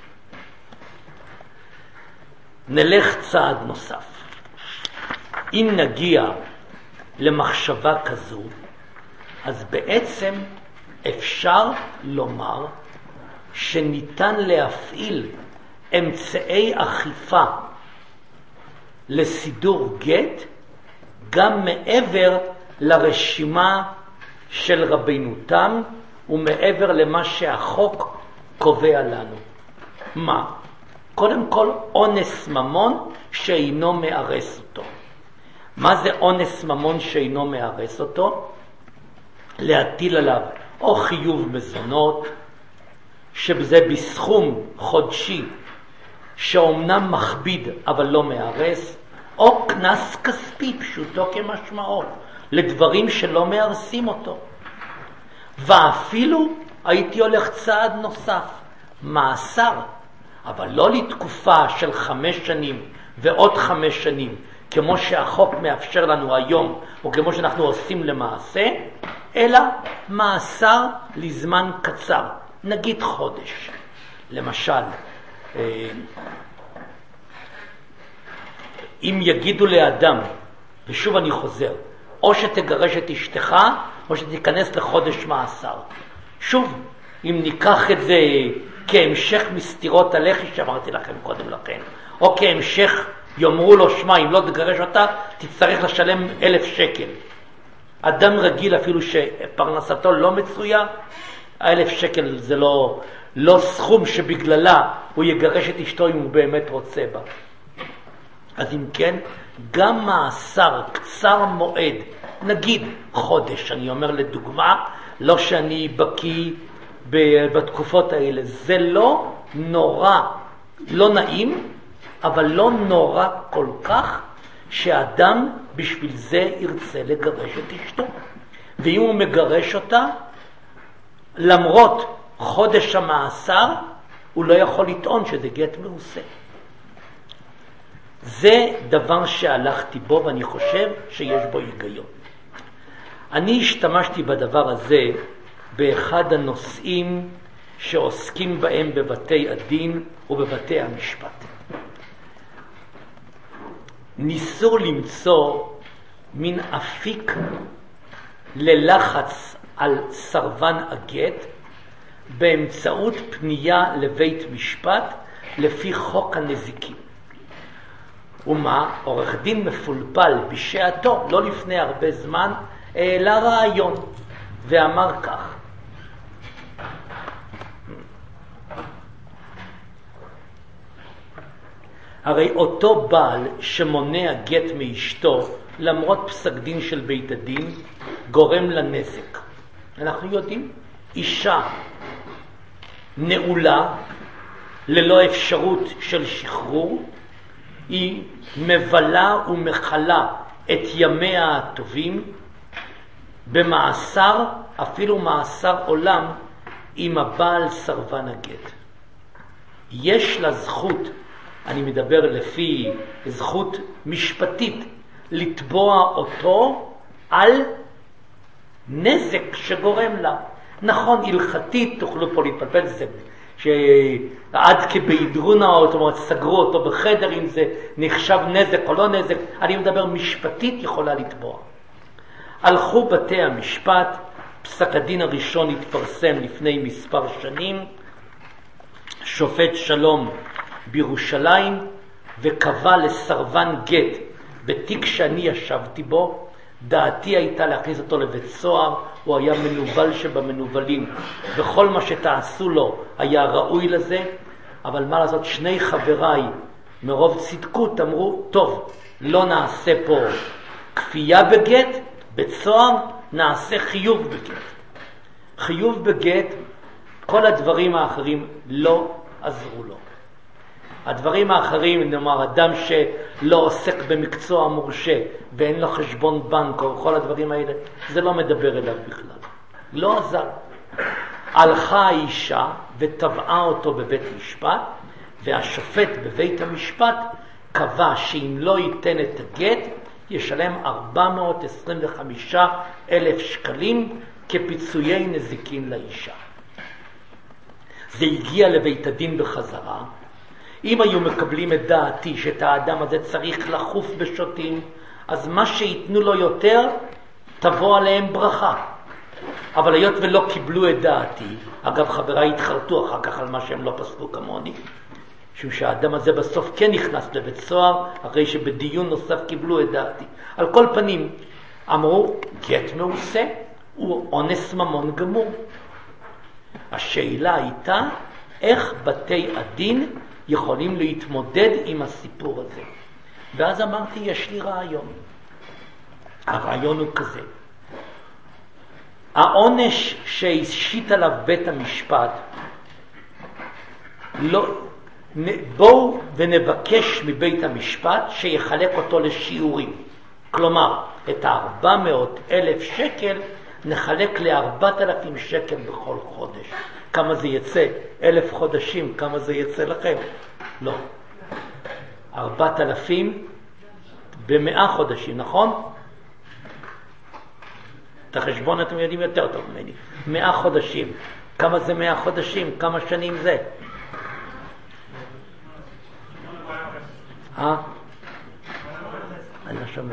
נלך צעד נוסף. אם נגיע למחשבה כזו, אז בעצם אפשר לומר שניתן להפעיל אמצעי אכיפה לסידור גט גם מעבר לרשימה של רבנותם ומעבר למה שהחוק קובע לנו. מה? קודם כל, אונס ממון שאינו מארס אותו. מה זה אונס ממון שאינו מארס אותו? להטיל עליו או חיוב מזונות, שזה בסכום חודשי שאומנם מכביד אבל לא מארס, או כנס כספי פשוטו כמשמעו, לדברים שלא מארסים אותו. ואפילו הייתי הולך צעד נוסף, מאסר, אבל לא לתקופה של חמש שנים ועוד חמש שנים, כמו שהחוק מאפשר לנו היום, או כמו שאנחנו עושים למעשה, אלא מאסר לזמן קצר, נגיד חודש. למשל, אם יגידו לאדם, ושוב אני חוזר, או שתגרש את אשתך, או שתיכנס לחודש מאסר. שוב, אם ניקח את זה כהמשך מסתירות הלחי שאמרתי לכם קודם לכן, או כהמשך יאמרו לו, שמע, אם לא תגרש אותה, תצטרך לשלם אלף שקל. אדם רגיל אפילו שפרנסתו לא מצויה, האלף שקל זה לא, לא סכום שבגללה הוא יגרש את אשתו אם הוא באמת רוצה בה. אז אם כן, גם מאסר קצר מועד, נגיד חודש, אני אומר לדוגמה, לא שאני בקיא בתקופות האלה, זה לא נורא, לא נעים, אבל לא נורא כל כך שאדם בשביל זה ירצה לגרש את אשתו. ואם הוא מגרש אותה, למרות חודש המאסר, הוא לא יכול לטעון שזה גט מעושה. זה דבר שהלכתי בו ואני חושב שיש בו היגיון. אני השתמשתי בדבר הזה באחד הנושאים שעוסקים בהם בבתי הדין ובבתי המשפט. ניסו למצוא מין אפיק ללחץ על סרבן הגט באמצעות פנייה לבית משפט לפי חוק הנזיקים. ומה? עורך דין מפולפל בשעתו, לא לפני הרבה זמן, העלה רעיון ואמר כך: הרי אותו בעל שמונע גט מאשתו למרות פסק דין של בית הדין גורם לנזק. אנחנו יודעים, אישה נעולה ללא אפשרות של שחרור, היא מבלה ומחלה את ימיה הטובים במאסר, אפילו מאסר עולם, עם הבעל סרבן הגט. יש לה זכות, אני מדבר לפי זכות משפטית, לתבוע אותו על נזק שגורם לה. נכון, הלכתית, תוכלו פה להתפלפל, זה שעד כבהדרונה, זאת אומרת, סגרו אותו בחדר, אם זה נחשב נזק או לא נזק, אני מדבר משפטית יכולה לתבוע. הלכו בתי המשפט, פסק הדין הראשון התפרסם לפני מספר שנים, שופט שלום בירושלים, וקבע לסרבן גט בתיק שאני ישבתי בו, דעתי הייתה להכניס אותו לבית סוהר, הוא היה מנובל שבמנובלים, וכל מה שתעשו לו היה ראוי לזה, אבל מה לעשות, שני חבריי מרוב צדקות אמרו, טוב, לא נעשה פה כפייה בגט, בית סוהר, נעשה חיוב בגט. חיוב בגט, כל הדברים האחרים לא עזרו לו. הדברים האחרים, נאמר, אדם שלא עוסק במקצוע מורשה ואין לו חשבון בנק או כל הדברים האלה, זה לא מדבר אליו בכלל. לא עזר. הלכה האישה ותבעה אותו בבית משפט, והשופט בבית המשפט קבע שאם לא ייתן את הגט, ישלם ארבע מאות עשרים וחמישה אלף שקלים כפיצויי נזיקין לאישה. זה הגיע לבית הדין בחזרה. אם היו מקבלים את דעתי שאת האדם הזה צריך לחוף בשוטים, אז מה שיתנו לו יותר, תבוא עליהם ברכה. אבל היות ולא קיבלו את דעתי, אגב חבריי התחרטו אחר כך על מה שהם לא פסקו כמוני, משום שהאדם הזה בסוף כן נכנס לבית סוהר, אחרי שבדיון נוסף קיבלו את דעתי. על כל פנים, אמרו, גט מעושה, הוא אונס ממון גמור. השאלה הייתה, איך בתי הדין יכולים להתמודד עם הסיפור הזה. ואז אמרתי, יש לי רעיון. הרעיון הוא כזה. העונש שהשית עליו בית המשפט, לא, בואו ונבקש מבית המשפט שיחלק אותו לשיעורים. כלומר, את ה-ארבע מאות אלף שקל נחלק ל-ארבעת אלפים שקל בכל חודש. כמה זה יצא? אלף חודשים, כמה זה יצא לכם? לא. ארבעת אלפים במאה חודשים, נכון? את החשבון אתם יודעים יותר טוב ממני. מאה חודשים. כמה זה מאה חודשים? כמה שנים זה? אה? אני לא שומע.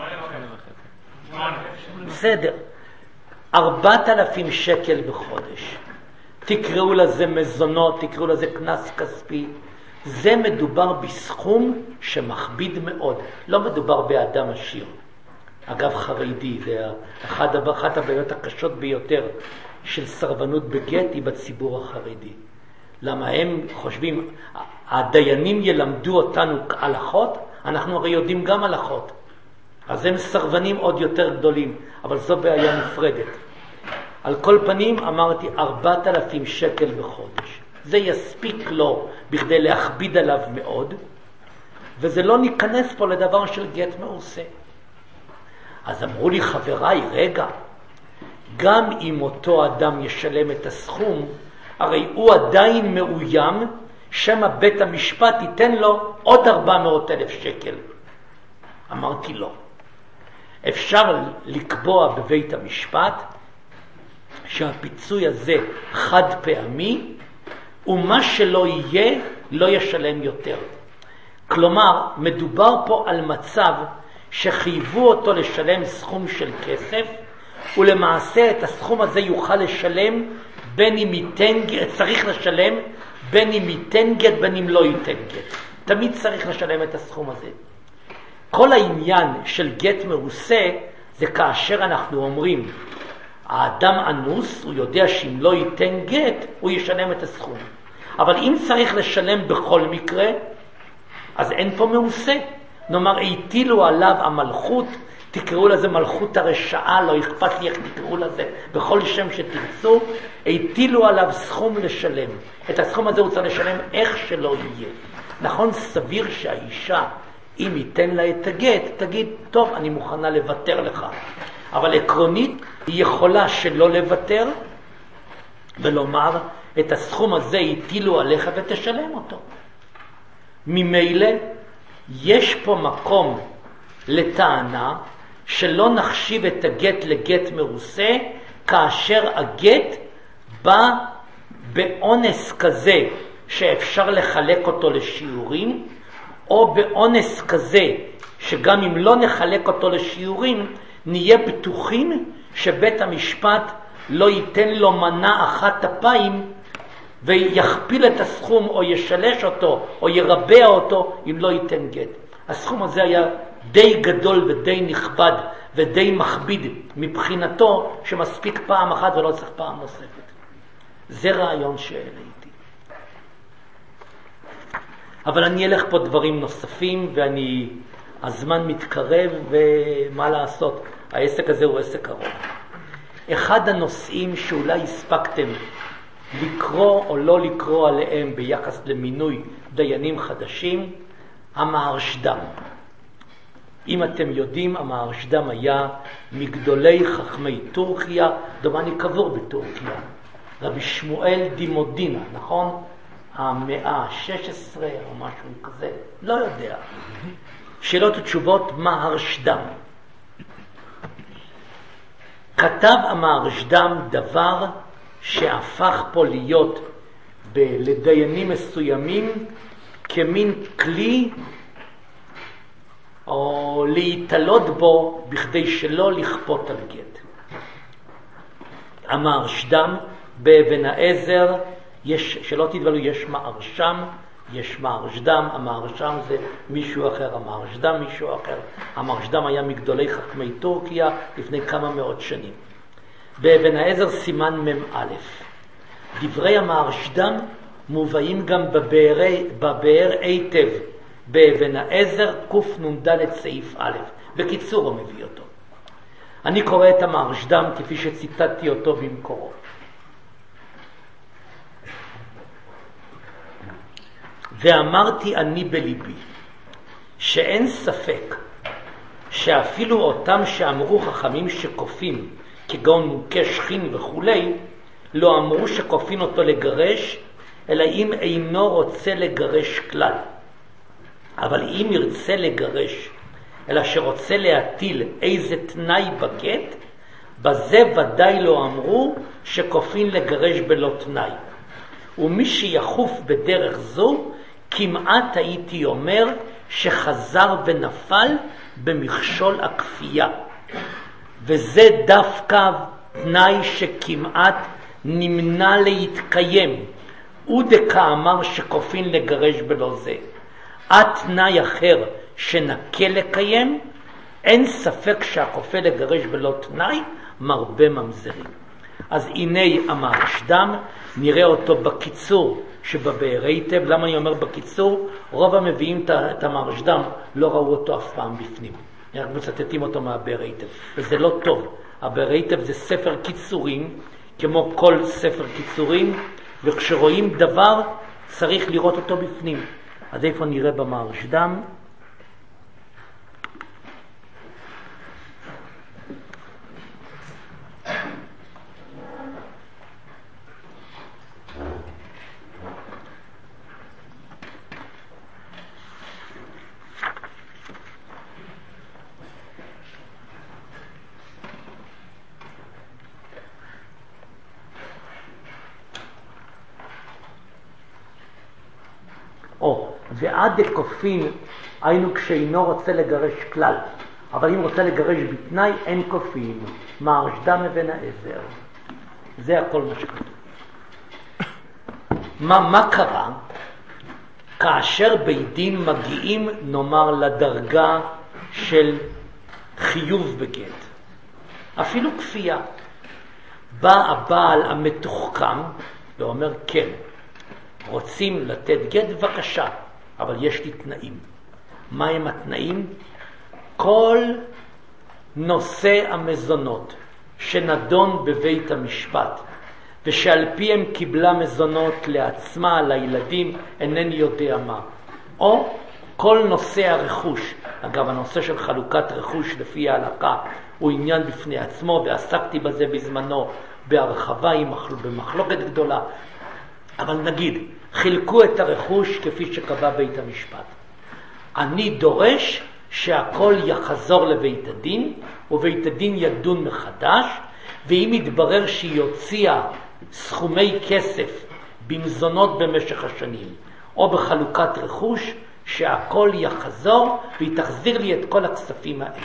בסדר. ארבעת אלפים שקל בחודש. תקראו לזה מזונות, תקראו לזה כנס כספי. זה מדובר בסכום שמכביד מאוד. לא מדובר באדם עשיר. אגב חרדי, זה אחת, אחת הבעיות הקשות ביותר של סרבנות בגט היא בציבור החרדי. למה הם חושבים, הדיינים ילמדו אותנו הלכות, אנחנו הרי יודעים גם הלכות. אז הם סרבנים עוד יותר גדולים, אבל זו בעיה נפרדת. על כל פנים אמרתי ארבעת אלפים שקל בחודש. זה יספיק לו בכדי להכביד עליו מאוד, וזה לא ניכנס פה לדבר של גט מעושה. אז אמרו לי חבריי, רגע, גם אם אותו אדם ישלם את הסכום, הרי הוא עדיין מאוים, שמה בית המשפט ייתן לו עוד ארבע מאות אלף שקל. אמרתי לא. אפשר לקבוע בבית המשפט שהפיצוי הזה חד פעמי, ומה שלא יהיה לא ישלם יותר. כלומר, מדובר פה על מצב שחייבו אותו לשלם סכום של כסף, ולמעשה את הסכום הזה יוכל לשלם בין אם ייתן גט, צריך לשלם בין אם ייתן גט בין אם לא ייתן גט. תמיד צריך לשלם את הסכום הזה. כל העניין של גט מרוסה זה כאשר אנחנו אומרים האדם אנוס, הוא יודע שאם לא ייתן גט הוא ישלם את הסכום. אבל אם צריך לשלם בכל מקרה, אז אין פה מרוסה. נאמר, היטילו עליו המלכות, תקראו לזה מלכות הרשעה, לא אכפת לי איך תקראו לזה, בכל שם שתרצו, היטילו עליו סכום לשלם. את הסכום הזה הוא צריך לשלם איך שלא יהיה. נכון, סביר שהאישה, אם ייתן לה את הגט, תגיד, טוב, אני מוכנה לוותר לך. אבל עקרונית, היא יכולה שלא לוותר, ולומר, את הסכום הזה היטילו עליך ותשלם אותו. ממילא, יש פה מקום לטענה שלא נחשיב את הגט לגט מרוסה, כאשר הגט בא באונס כזה שאפשר לחלק אותו לשיעורים, או באונס כזה שגם אם לא נחלק אותו לשיעורים, נהיה בטוחים שבית המשפט לא ייתן לו מנה אחת אפיים ויכפיל את הסכום או ישלש אותו או ירבע אותו אם לא ייתן גט. הסכום הזה היה די גדול ודי נכבד ודי מכביד מבחינתו, שמספיק פעם אחת ולא צריך פעם נוספת. זה רעיון שהעליתי. אבל אני אלך פה דברים נוספים, ואני, הזמן מתקרב, ומה לעשות, העסק הזה הוא עסק ארוך. אחד הנושאים שאולי הספקתם לקרוא או לא לקרוא עליהם ביחס למינוי דיינים חדשים, המהרשד"ם. אם אתם יודעים, המהרשד"ם היה מגדולי חכמי טורקיה, דומני קבור בטורקיה, רבי שמואל דימודינה, נכון? המאה ה-שש עשרה או משהו כזה, לא יודע. שאלות ותשובות, מהרשד"ם. כתב המהרשד"ם דבר שהפך פה להיות ב- לדיינים מסוימים כמין כלי או להתעלות בו בכדי שלא לכפות על גט. המהרשד"ם באבן העזר, יש, שלא תתבלו, יש מהרש"ם, יש מהרשד"ם, המהרש"ם זה מישהו אחר, המהרשד"ם מישהו אחר. המהרשד"ם היה מגדולי חכמי טורקיה לפני כמה מאות שנים. באבן העזר סימן מ"א. דברי המהרשד"ם מובאים גם בבארי, בבאר היטב, באבן העזר קנ"ד סעיף א'. בקיצור הוא מביא אותו. אני קורא את המהרשד"ם כפי שציטטתי אותו במקורו. ואמרתי אני בליבי שאין ספק שאפילו אותם שאמרו חכמים שקופים כגון מוכה שכין וכולי, לא אמרו שקופין אותו לגרש, אלא אם אינו רוצה לגרש כלל. אבל אם ירצה לגרש, אלא שרוצה להטיל איזה תנאי בגט, בזה ודאי לא אמרו שקופין לגרש בלא תנאי. ומי שיחוף בדרך זו, כמעט הייתי אומר שחזר ונפל במכשול הכפייה. וזה דווקא תנאי שכמעט נמנע להתקיים. ודקה אמר שקופין לגרש בלא זה. התנאי אחר שנקה לקיים, אין ספק שהכופה לגרש בלא תנאי מרבה ממזרים. אז הנה המהרשד"ם, נראה אותו בקיצור שבבאר היטב. למה אני אומר בקיצור? רוב המביאים את המהרשד"ם לא ראו אותו אף פעם בפנים, רק מצטטים אותו מהבאר היטב, וזה לא טוב. הבאר היטב זה ספר קיצורים כמו כל ספר קיצורים, וכשרואים דבר צריך לראות אותו בפנים. אז איפה נראה במהרשד"ם? או, ועד דקופין היינו כשאינו רוצה לגרש כלל, אבל אם רוצה לגרש בתנאי אין קופין, מהרשדם אבן העזר. זה הכל מה שכתוב. מה, מה קרה? כאשר בית דין מגיעים נאמר לדרגה של חיוב בגט, אפילו כפייה, בא הבעל המתוחכם ואומר כן, רוצים לתת גט בבקשה, אבל יש לי תנאים. מה הם התנאים? כל נושא המזונות שנדון בבית המשפט ושעל פיהם קיבלה מזונות לעצמה, לילדים, אינני יודע מה, או כל נושא הרכוש. אגב, הנושא של חלוקת רכוש לפי ההלכה הוא עניין בפני עצמו, ועסקתי בזה בזמנו בהרחבה במחלוקת גדולה. אבל נגיד, חילקו את הרכוש כפי שקבע בית המשפט. אני דורש שהכל יחזור לבית הדין, ובית הדין ידון מחדש, ואם יתברר שהיא הוציאה סכומי כסף במזונות במשך השנים, או בחלוקת רכוש, שהכל יחזור והיא תחזיר לי את כל הכספים האלה.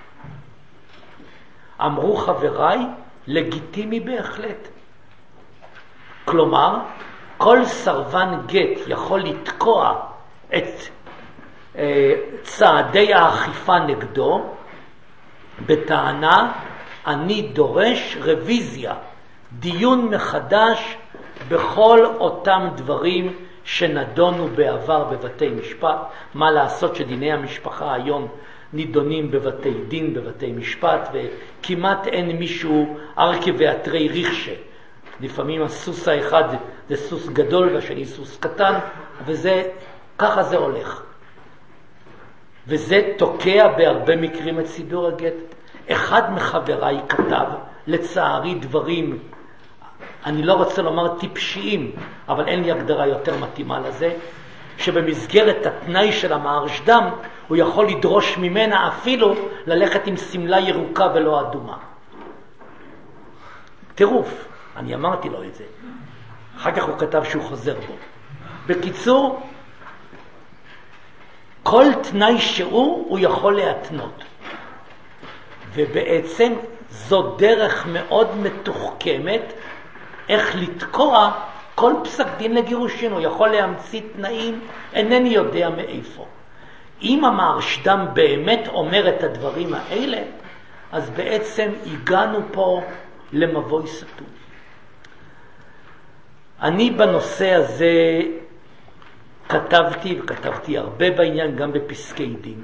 אמרו חבריי, לגיטימי בהחלט. כלומר, כל סרבן גט יכול לתקוע את אה, צעדי האכיפה נגדו בטענה, אני דורש רוויזיה, דיון מחדש בכל אותם דברים שנדונו בעבר בבתי משפט. מה לעשות שדיני המשפחה היום נידונים בבתי דין, בבתי משפט, וכמעט אין מישהו ארכי ואתרי ריחשה. לפעמים הסוס האחד זה סוס גדול והשני סוס קטן, וזה, ככה זה הולך. וזה תוקע בהרבה מקרים את סידור הגט. אחד מחבריי כתב, לצערי דברים, אני לא רוצה לומר טיפשיים, אבל אין לי הגדרה יותר מתאימה לזה, שבמסגרת התנאי של המהרשדם, הוא יכול לדרוש ממנה אפילו ללכת עם סמלה ירוקה ולא אדומה. טירוף, אני אמרתי לו את זה. אחר כך הוא כתב שהוא חוזר בו. בקיצור, כל תנאי שהוא, הוא יכול להתנות. ובעצם זו דרך מאוד מתוחכמת, איך לתקוע כל פסק דין לגירושין. הוא יכול להמציא תנאים, אינני יודע מאיפה. אם המהרשדם באמת אומר את הדברים האלה, אז בעצם הגענו פה למבוי סתום. אני בנושא הזה כתבתי, וכתבתי הרבה בעניין, גם בפסקי דין.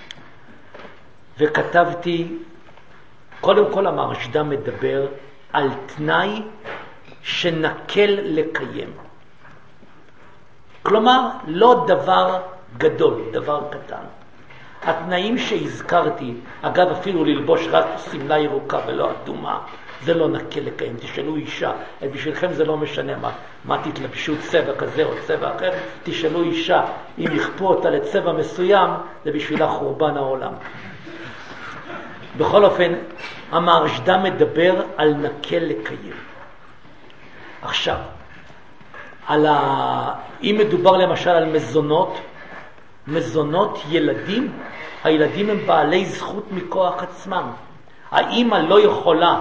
וכתבתי, קודם כל המהרשדם מדבר על תנאי שנקל לקיים. כלומר, לא דבר גדול, דבר קטן. התנאים שהזכרתי, אגב אפילו ללבוש רק סמלה ירוקה ולא אדומה, זה לא נקל לקיים. תשאלו אישה, בשבילכם זה לא משנה מה, מה תתלבשו, צבע כזה או צבע אחר, תשאלו אישה, אם יכפו אותה לצבע מסוים, זה בשבילה חורבן העולם. בכל אופן, המהרשדם מדבר על נקל לקיים. עכשיו, על ה... אם מדובר למשל על מזונות, מזונות ילדים, הילדים הם בעלי זכות מכוח עצמם. האמא לא יכולה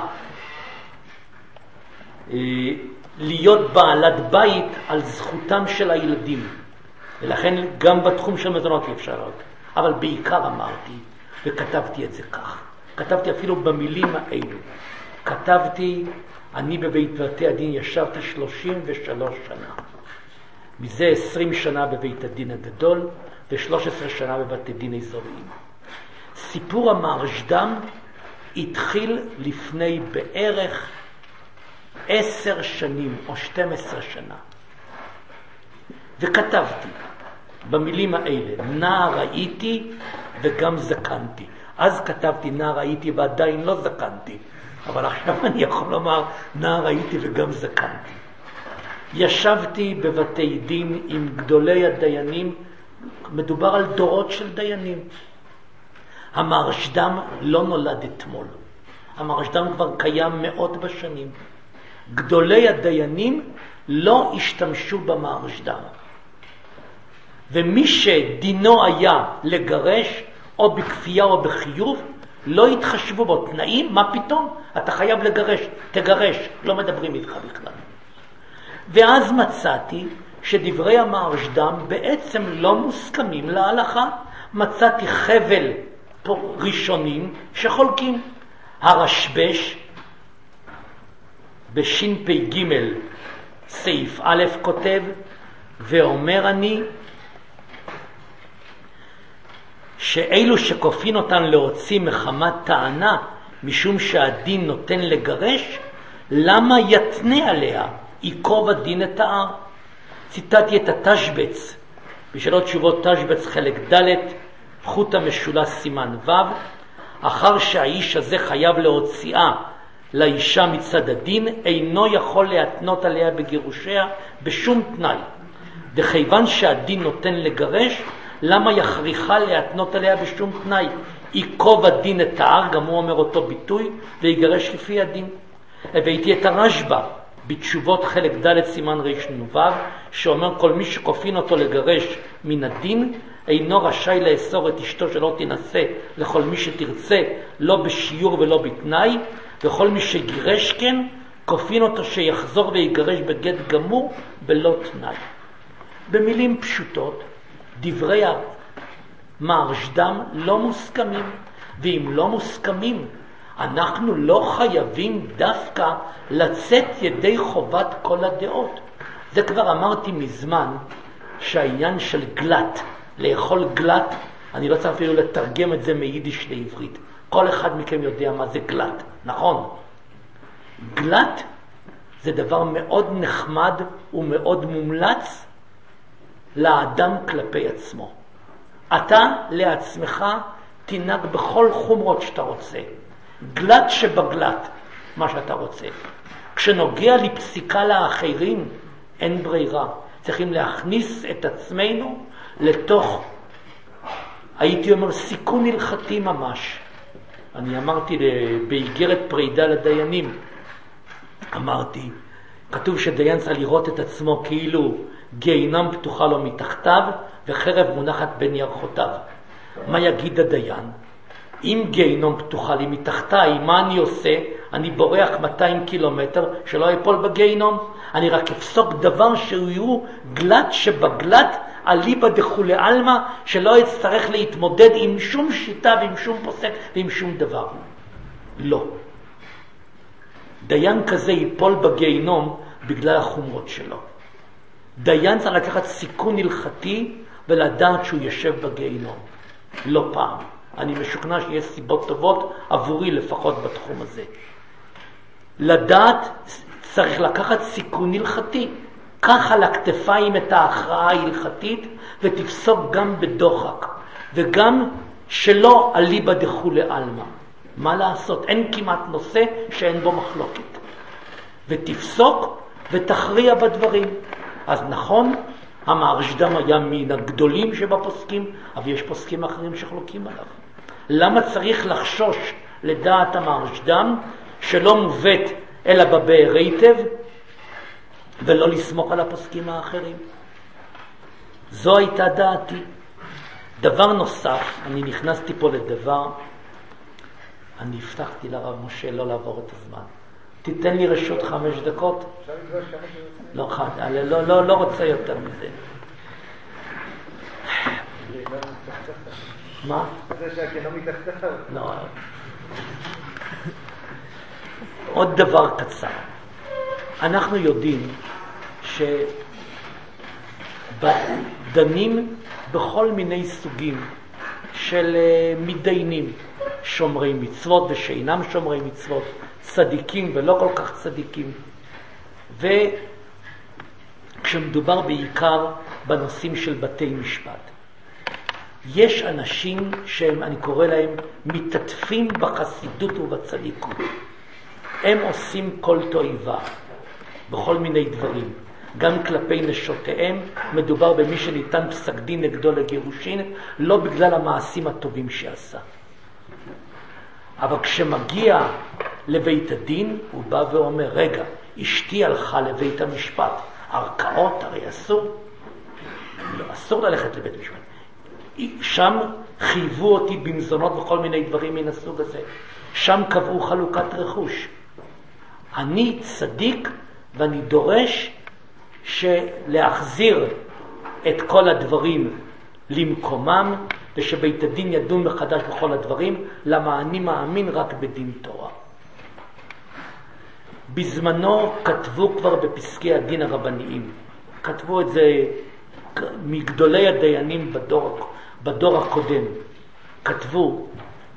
אה, להיות בעלת בית על זכותם של הילדים, ולכן גם בתחום של מזונות אי אפשר עוד. אבל בעיקר אמרתי, וכתבתי את זה כך, כתבתי אפילו במילים האלו, כתבתי, אני בבית בתי הדין ישבתי שלושים ושלוש שנה, מזה עשרים שנה בבית הדין הגדול ו-שלוש עשרה שנה בבתי דין אזוריים. סיפור המהרשדם התחיל לפני בערך עשר שנים או שתים עשרה שנה, וכתבתי במילים האלה, נער הייתי וגם זקנתי. אז כתבתי נער הייתי ועדיין לא זקנתי, אבל עכשיו אני יכול לומר נער הייתי וגם זקנתי. ישבתי בבתי דין עם גדולי הדיינים, מדובר על דורות של דיינים. המהרשדם לא נולד אתמול, המהרשדם כבר קיים מאות בשנים. גדולי הדיינים לא השתמשו במהרשדם. ומי שדינו היה לגרש או בכפייה או בחיוב, לא יתחשבו בו תנאים, מה פתאום? אתה חייב לגרש, תגרש, לא מדברים איתך בכלל. ואז מצאתי שדברי המהרשד"ם בעצם לא מוסכמים להלכה. מצאתי חבל ראשונים שחולקים. הרשב"ש בשין פי ג' סעיף א' כותב, ואומר אני שאלו שכופין אותן להוציא מחמת טענה משום שהדין נותן לגרש, למה יתנה עליה עיקוב הדין את הער? ציטטתי את התשבץ בשאלות תשובות תשבץ חלק ד' חוט המשולש סימן ו', אחר שהאיש הזה חייב להוציאה לאישה מצד הדין, אינו יכול להתנות עליה בגירושיה בשום תנאי. דכיוון שהדין נותן לגרש, למה יכריחה להתנות עליה בשום תנאי? עיקוב הדין את הער, גם הוא אומר אותו ביטוי, ויגרש לפי הדין. הבאתי את הרשב"א בתשובות חלק ד' סימן רנ"ו, שאומר כל מי שכופין אותו לגרש מן הדין, אינו רשאי לאסור את אשתו שלא תנסה לכל מי שתרצה, לא בשיעור ולא בתנאי, וכל מי שגירש כן, כופין אותו שיחזור ויגרש בגט גמור בלא תנאי. במילים פשוטות, דברי המהרשד"ם לא מוסכמים, ואם לא מוסכמים, אנחנו לא חייבים דווקא לצאת ידי חובת כל הדעות. זה כבר אמרתי מזמן, שהעניין של גלת, לאכול גלת, אני לא צריך אפילו לתרגם את זה מיידיש לעברית. כל אחד מכם יודע מה זה גלת, נכון? גלת זה דבר מאוד נחמד ומאוד מומלץ לאדם כלפי עצמו. אתה לעצמך תנהג בכל חומרות שאתה רוצה. גלת שבגלת, מה שאתה רוצה. כשנוגע לפסיקה לאחרים, אין ברירה. צריכים להכניס את עצמנו לתוך, הייתי אומר, סיכון הלכתי ממש. אני אמרתי באיגרת פרידה לדיינים, אמרתי, כתוב שדיין צריך לראות את עצמו כאילו גיהינום פתוחה לו מתחתיו וחרב מונחת בין ירחותיו. מה יגיד הדיין? אם גיהינום פתוחה לי מתחתיי, מה אני עושה? אני בורח מאתיים קילומטר שלא יפול בגיהינום. אני רק אפסוק דבר שהוא יהיו גלת שבגלת, אליבא דכולי עלמא, שלא יצטרך להתמודד עם שום שיטה ועם שום פוסק ועם שום דבר. לא. דיין כזה ייפול בגיהינום בגלל החומרות שלו. דיין צריך לקחת סיכון הלכתי ולדעת שהוא יושב בגיהינום. לא פעם. אני משוכנע שיש סיבות טובות עבורי לפחות בתחום הזה. לדעת צריך לקחת סיכון הלכתי. קח על הכתפיים את ההכרעה ההלכתית ותפסוק גם בדוחק. וגם שלא אליבא דכולי עלמא. מה לעשות? אין כמעט נושא שאין בו מחלוקת. ותפסוק ותכריע בדברים. אז נכון, המהרשד"ם היה מן הגדולים שבפוסקים, אבל יש פוסקים אחרים שחלוקים עליו. למה צריך לחשוש לדעת המהרשד"ם שלא מובאת אלא בבאר היטב ולא לסמוך על הפוסקים האחרים? זו הייתה דעתי. דבר נוסף, אני נכנסתי פה לדבר, אני הבטחתי לרב משה לא לעבור את הזמן. תיתן לי רשות חמש דקות? לא, לא, לא, לא, לא רוצה יותר מזה. מה? זה שהכנו מתחתיו. לא. עוד דבר קצר. אנחנו יודעים שדנים בכל מיני סוגים של מדיינים, שומרי מצוות ושאינם שומרי מצוות, צדיקים ולא כל כך צדיקים. וכשמדובר בעיקר בנושאים של בתי משפט, יש אנשים שהם, אני קורא להם, מתעטפים בחסידות ובצדיקות. הם עושים כל תועבה בכל מיני דברים. גם כלפי נשותיהם מדובר במי שניתן פסק דין נגדו לגירושין, לא בגלל המעשים הטובים שעשה. אבל כשמגיע לבית הדין, הוא בא ואומר, רגע, אשתי הלכה לבית המשפט, ערכאות הרי אסור. לא, אסור ללכת לבית משפט. שם חייבו אותי במזונות וכל מיני דברים מן הסוג הזה. שם קבעו חלוקת רכוש. אני צדיק ואני דורש להחזיר את כל הדברים למקומם, ושבית הדין ידון מחדש בכל הדברים, למה אני מאמין רק בדין תורה. בזמנו כתבו כבר בפסקי הדין הרבניים, כתבו את זה מגדולי הדיינים בדור, בדור הקודם, כתבו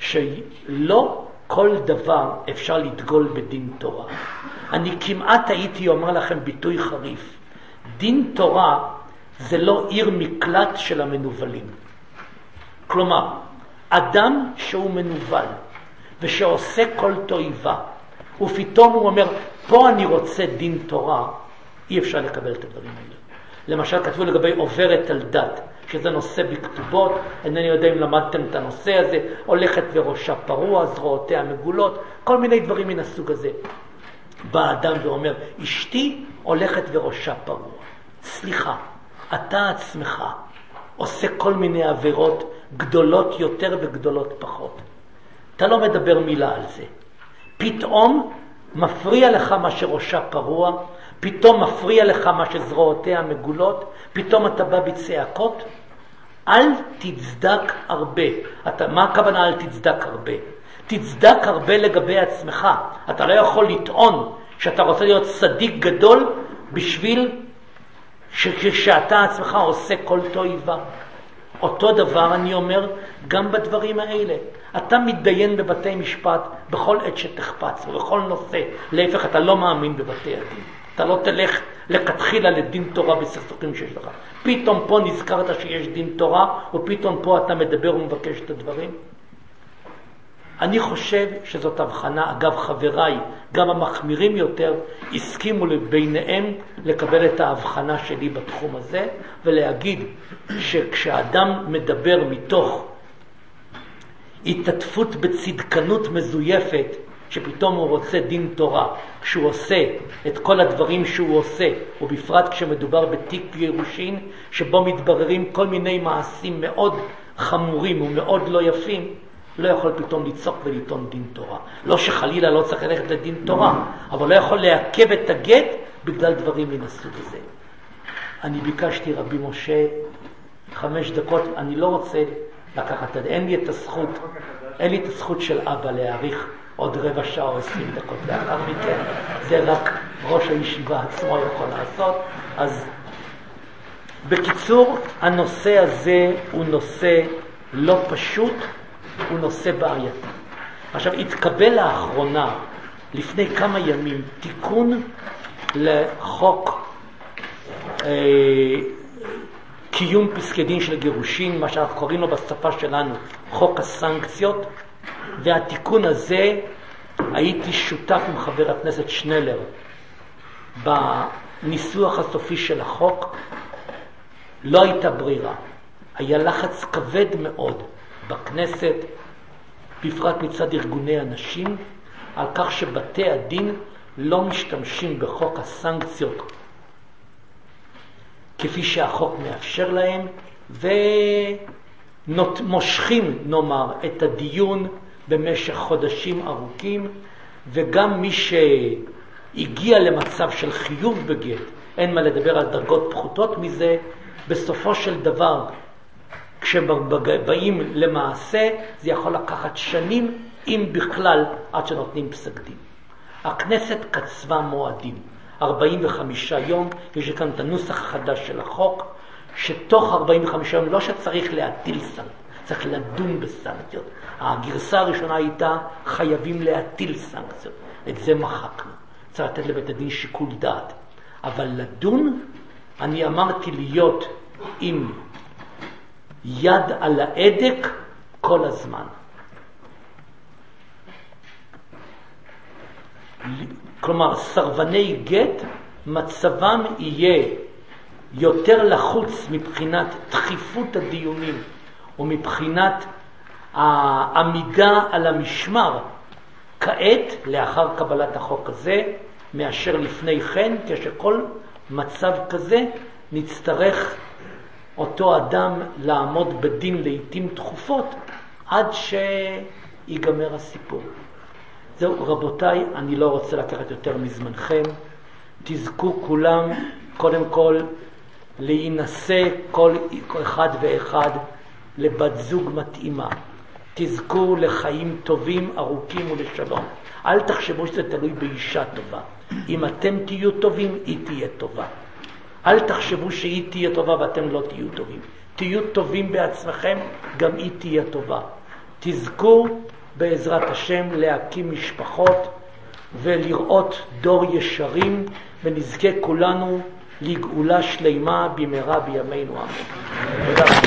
שלא כל דבר אפשר לדגול בדין תורה. אני כמעט הייתי אומר לכם ביטוי חריף, דין תורה זה לא עיר מקלט של המנובלים. כלומר, אדם שהוא מנובל ושעושה כל תועיבה, ופתאום הוא אומר, פה אני רוצה דין תורה, אי אפשר לקבל את הדברים האלה. למשל, כתבו לגבי עוברת על דת, שזה נושא בכתובות, אינני יודע אם למדתם את הנושא הזה, הולכת וראשה פרוע, זרועותיה מגולות, כל מיני דברים מן הסוג הזה. בא אדם ואומר, אשתי הולכת וראשה פרוע. סליחה, אתה עצמך עושה כל מיני עבירות גדולות יותר וגדולות פחות. אתה לא מדבר מילה על זה. פתאום מפריע לך מה שראשה פרוע, פתאום מפריע לך מה שזרועותיה מגולות, פתאום אתה בא בצעקות. אל תצדק הרבה. אתה, מה הכוונה אל תצדק הרבה? תצדק הרבה לגבי עצמך. אתה לא יכול לטעון שאתה רוצה להיות צדיק גדול בשביל שאתה עצמך עושה כל תועיבה. אותו דבר אני אומר גם בדברים האלה. אתה מתדיין בבתי משפט בכל עת שתחפץ ובכל נושא. להפך, אתה לא מאמין בבתי הדין. אתה לא תלך לכתחילה לדין תורה בסכסוכים שיש לך. פתאום פה נזכרת שיש דין תורה, ופתאום פה אתה מדבר ומבקש את הדברים. אני חושב שזאת הבחנה. אגב, חבריי, גם המחמירים יותר, הסכימו ביניהם לקבל את ההבחנה שלי בתחום הזה, ולהגיד שכשאדם מדבר מתוך התעטפות בצדקנות מזויפת, שפתאום הוא רוצה דין תורה, כשהוא עושה את כל הדברים שהוא עושה, ובפרט כשמדובר בתיק גירושין, שבו מתבררים כל מיני מעשים מאוד חמורים ומאוד לא יפים, לא יכול פתאום לצעוק ולטעון דין תורה. לא שחלילה לא צריך ללכת לדין תורה, אבל לא יכול לעכב את הגט בגלל דברים מן הסוג הזה. אני ביקשתי רבי משה חמש דקות, אני לא רוצה לקחת, אין לי את הזכות, אין לי את הזכות של אבא להאריך עוד רבע שעה או עשרים דקות לאחר מכן. זה רק ראש הישיבה עצמו יכול לעשות. אז בקיצור, הנושא הזה הוא נושא לא פשוט, הוא נושא בעייתי. עכשיו, התקבל לאחרונה, לפני כמה ימים, תיקון לחוק אה, קיום פסקי דין של גירושין, מה שאנחנו קוראים לו בשפה שלנו חוק הסנקציות, והתיקון הזה הייתי שותף עם חבר הכנסת שנלר בניסוח הסופי של החוק. לא הייתה ברירה, היה לחץ כבד מאוד בכנסת, בפרט מצד ארגוני הנשים, על כך שבתי הדין לא משתמשים בחוק הסנקציות כפי שהחוק מאפשר להם, ומושכים, נאמר, את הדיון במשך חודשים ארוכים, וגם מי שהגיע למצב של חיוב בגט, אין מה לדבר על דרגות פחותות מזה, בסופו של דבר, כשבאים למעשה, זה יכול לקחת שנים, אם בכלל, עד שנותנים פסק דין. הכנסת קצבה מועדים, ארבעים וחמישה יום, יש כאן את הנוסח החדש של החוק, שתוך ארבעים וחמישה יום לא שצריך להטיל סנקציות, צריך לדון בסנקציות. הגרסה הראשונה הייתה חייבים להטיל סנקציות, את זה מחקנו. צריך לתת לבית הדין שיקול דעת. אבל לדון, אני אמרתי להיות עם יד על העדק כל הזמן. כלומר, סרבני גט, מצבם יהיה יותר לחוץ מבחינת דחיפות הדיונים ומבחינת העמידה על המשמר כעת, לאחר קבלת החוק הזה, מאשר לפני כן, כשכל מצב כזה נצטרך אותו אדם לעמוד בדין לעתים תכופות עד שיגמר הסיפור. זהו רבותיי, אני לא רוצה לקחת יותר מזמנכם. תזכו כולם קודם כל להינשא כל אחד ואחד לבת זוג מתאימה. תזכו לחיים טובים, ארוכים ולשלום. אל תחשבו שזה תלוי באישה טובה. אם אתם תהיו טובים, היא תהיה טובה. אל תחשבו שהיא תהיה טובה ואתם לא תהיו טובים. תהיו טובים בעצמכם, גם היא תהיה טובה. תזכו בעזרת השם להקים משפחות ולראות דור ישרים, ונזכה כולנו לגאולה שלמה במהרה בימינו אמן. תודה.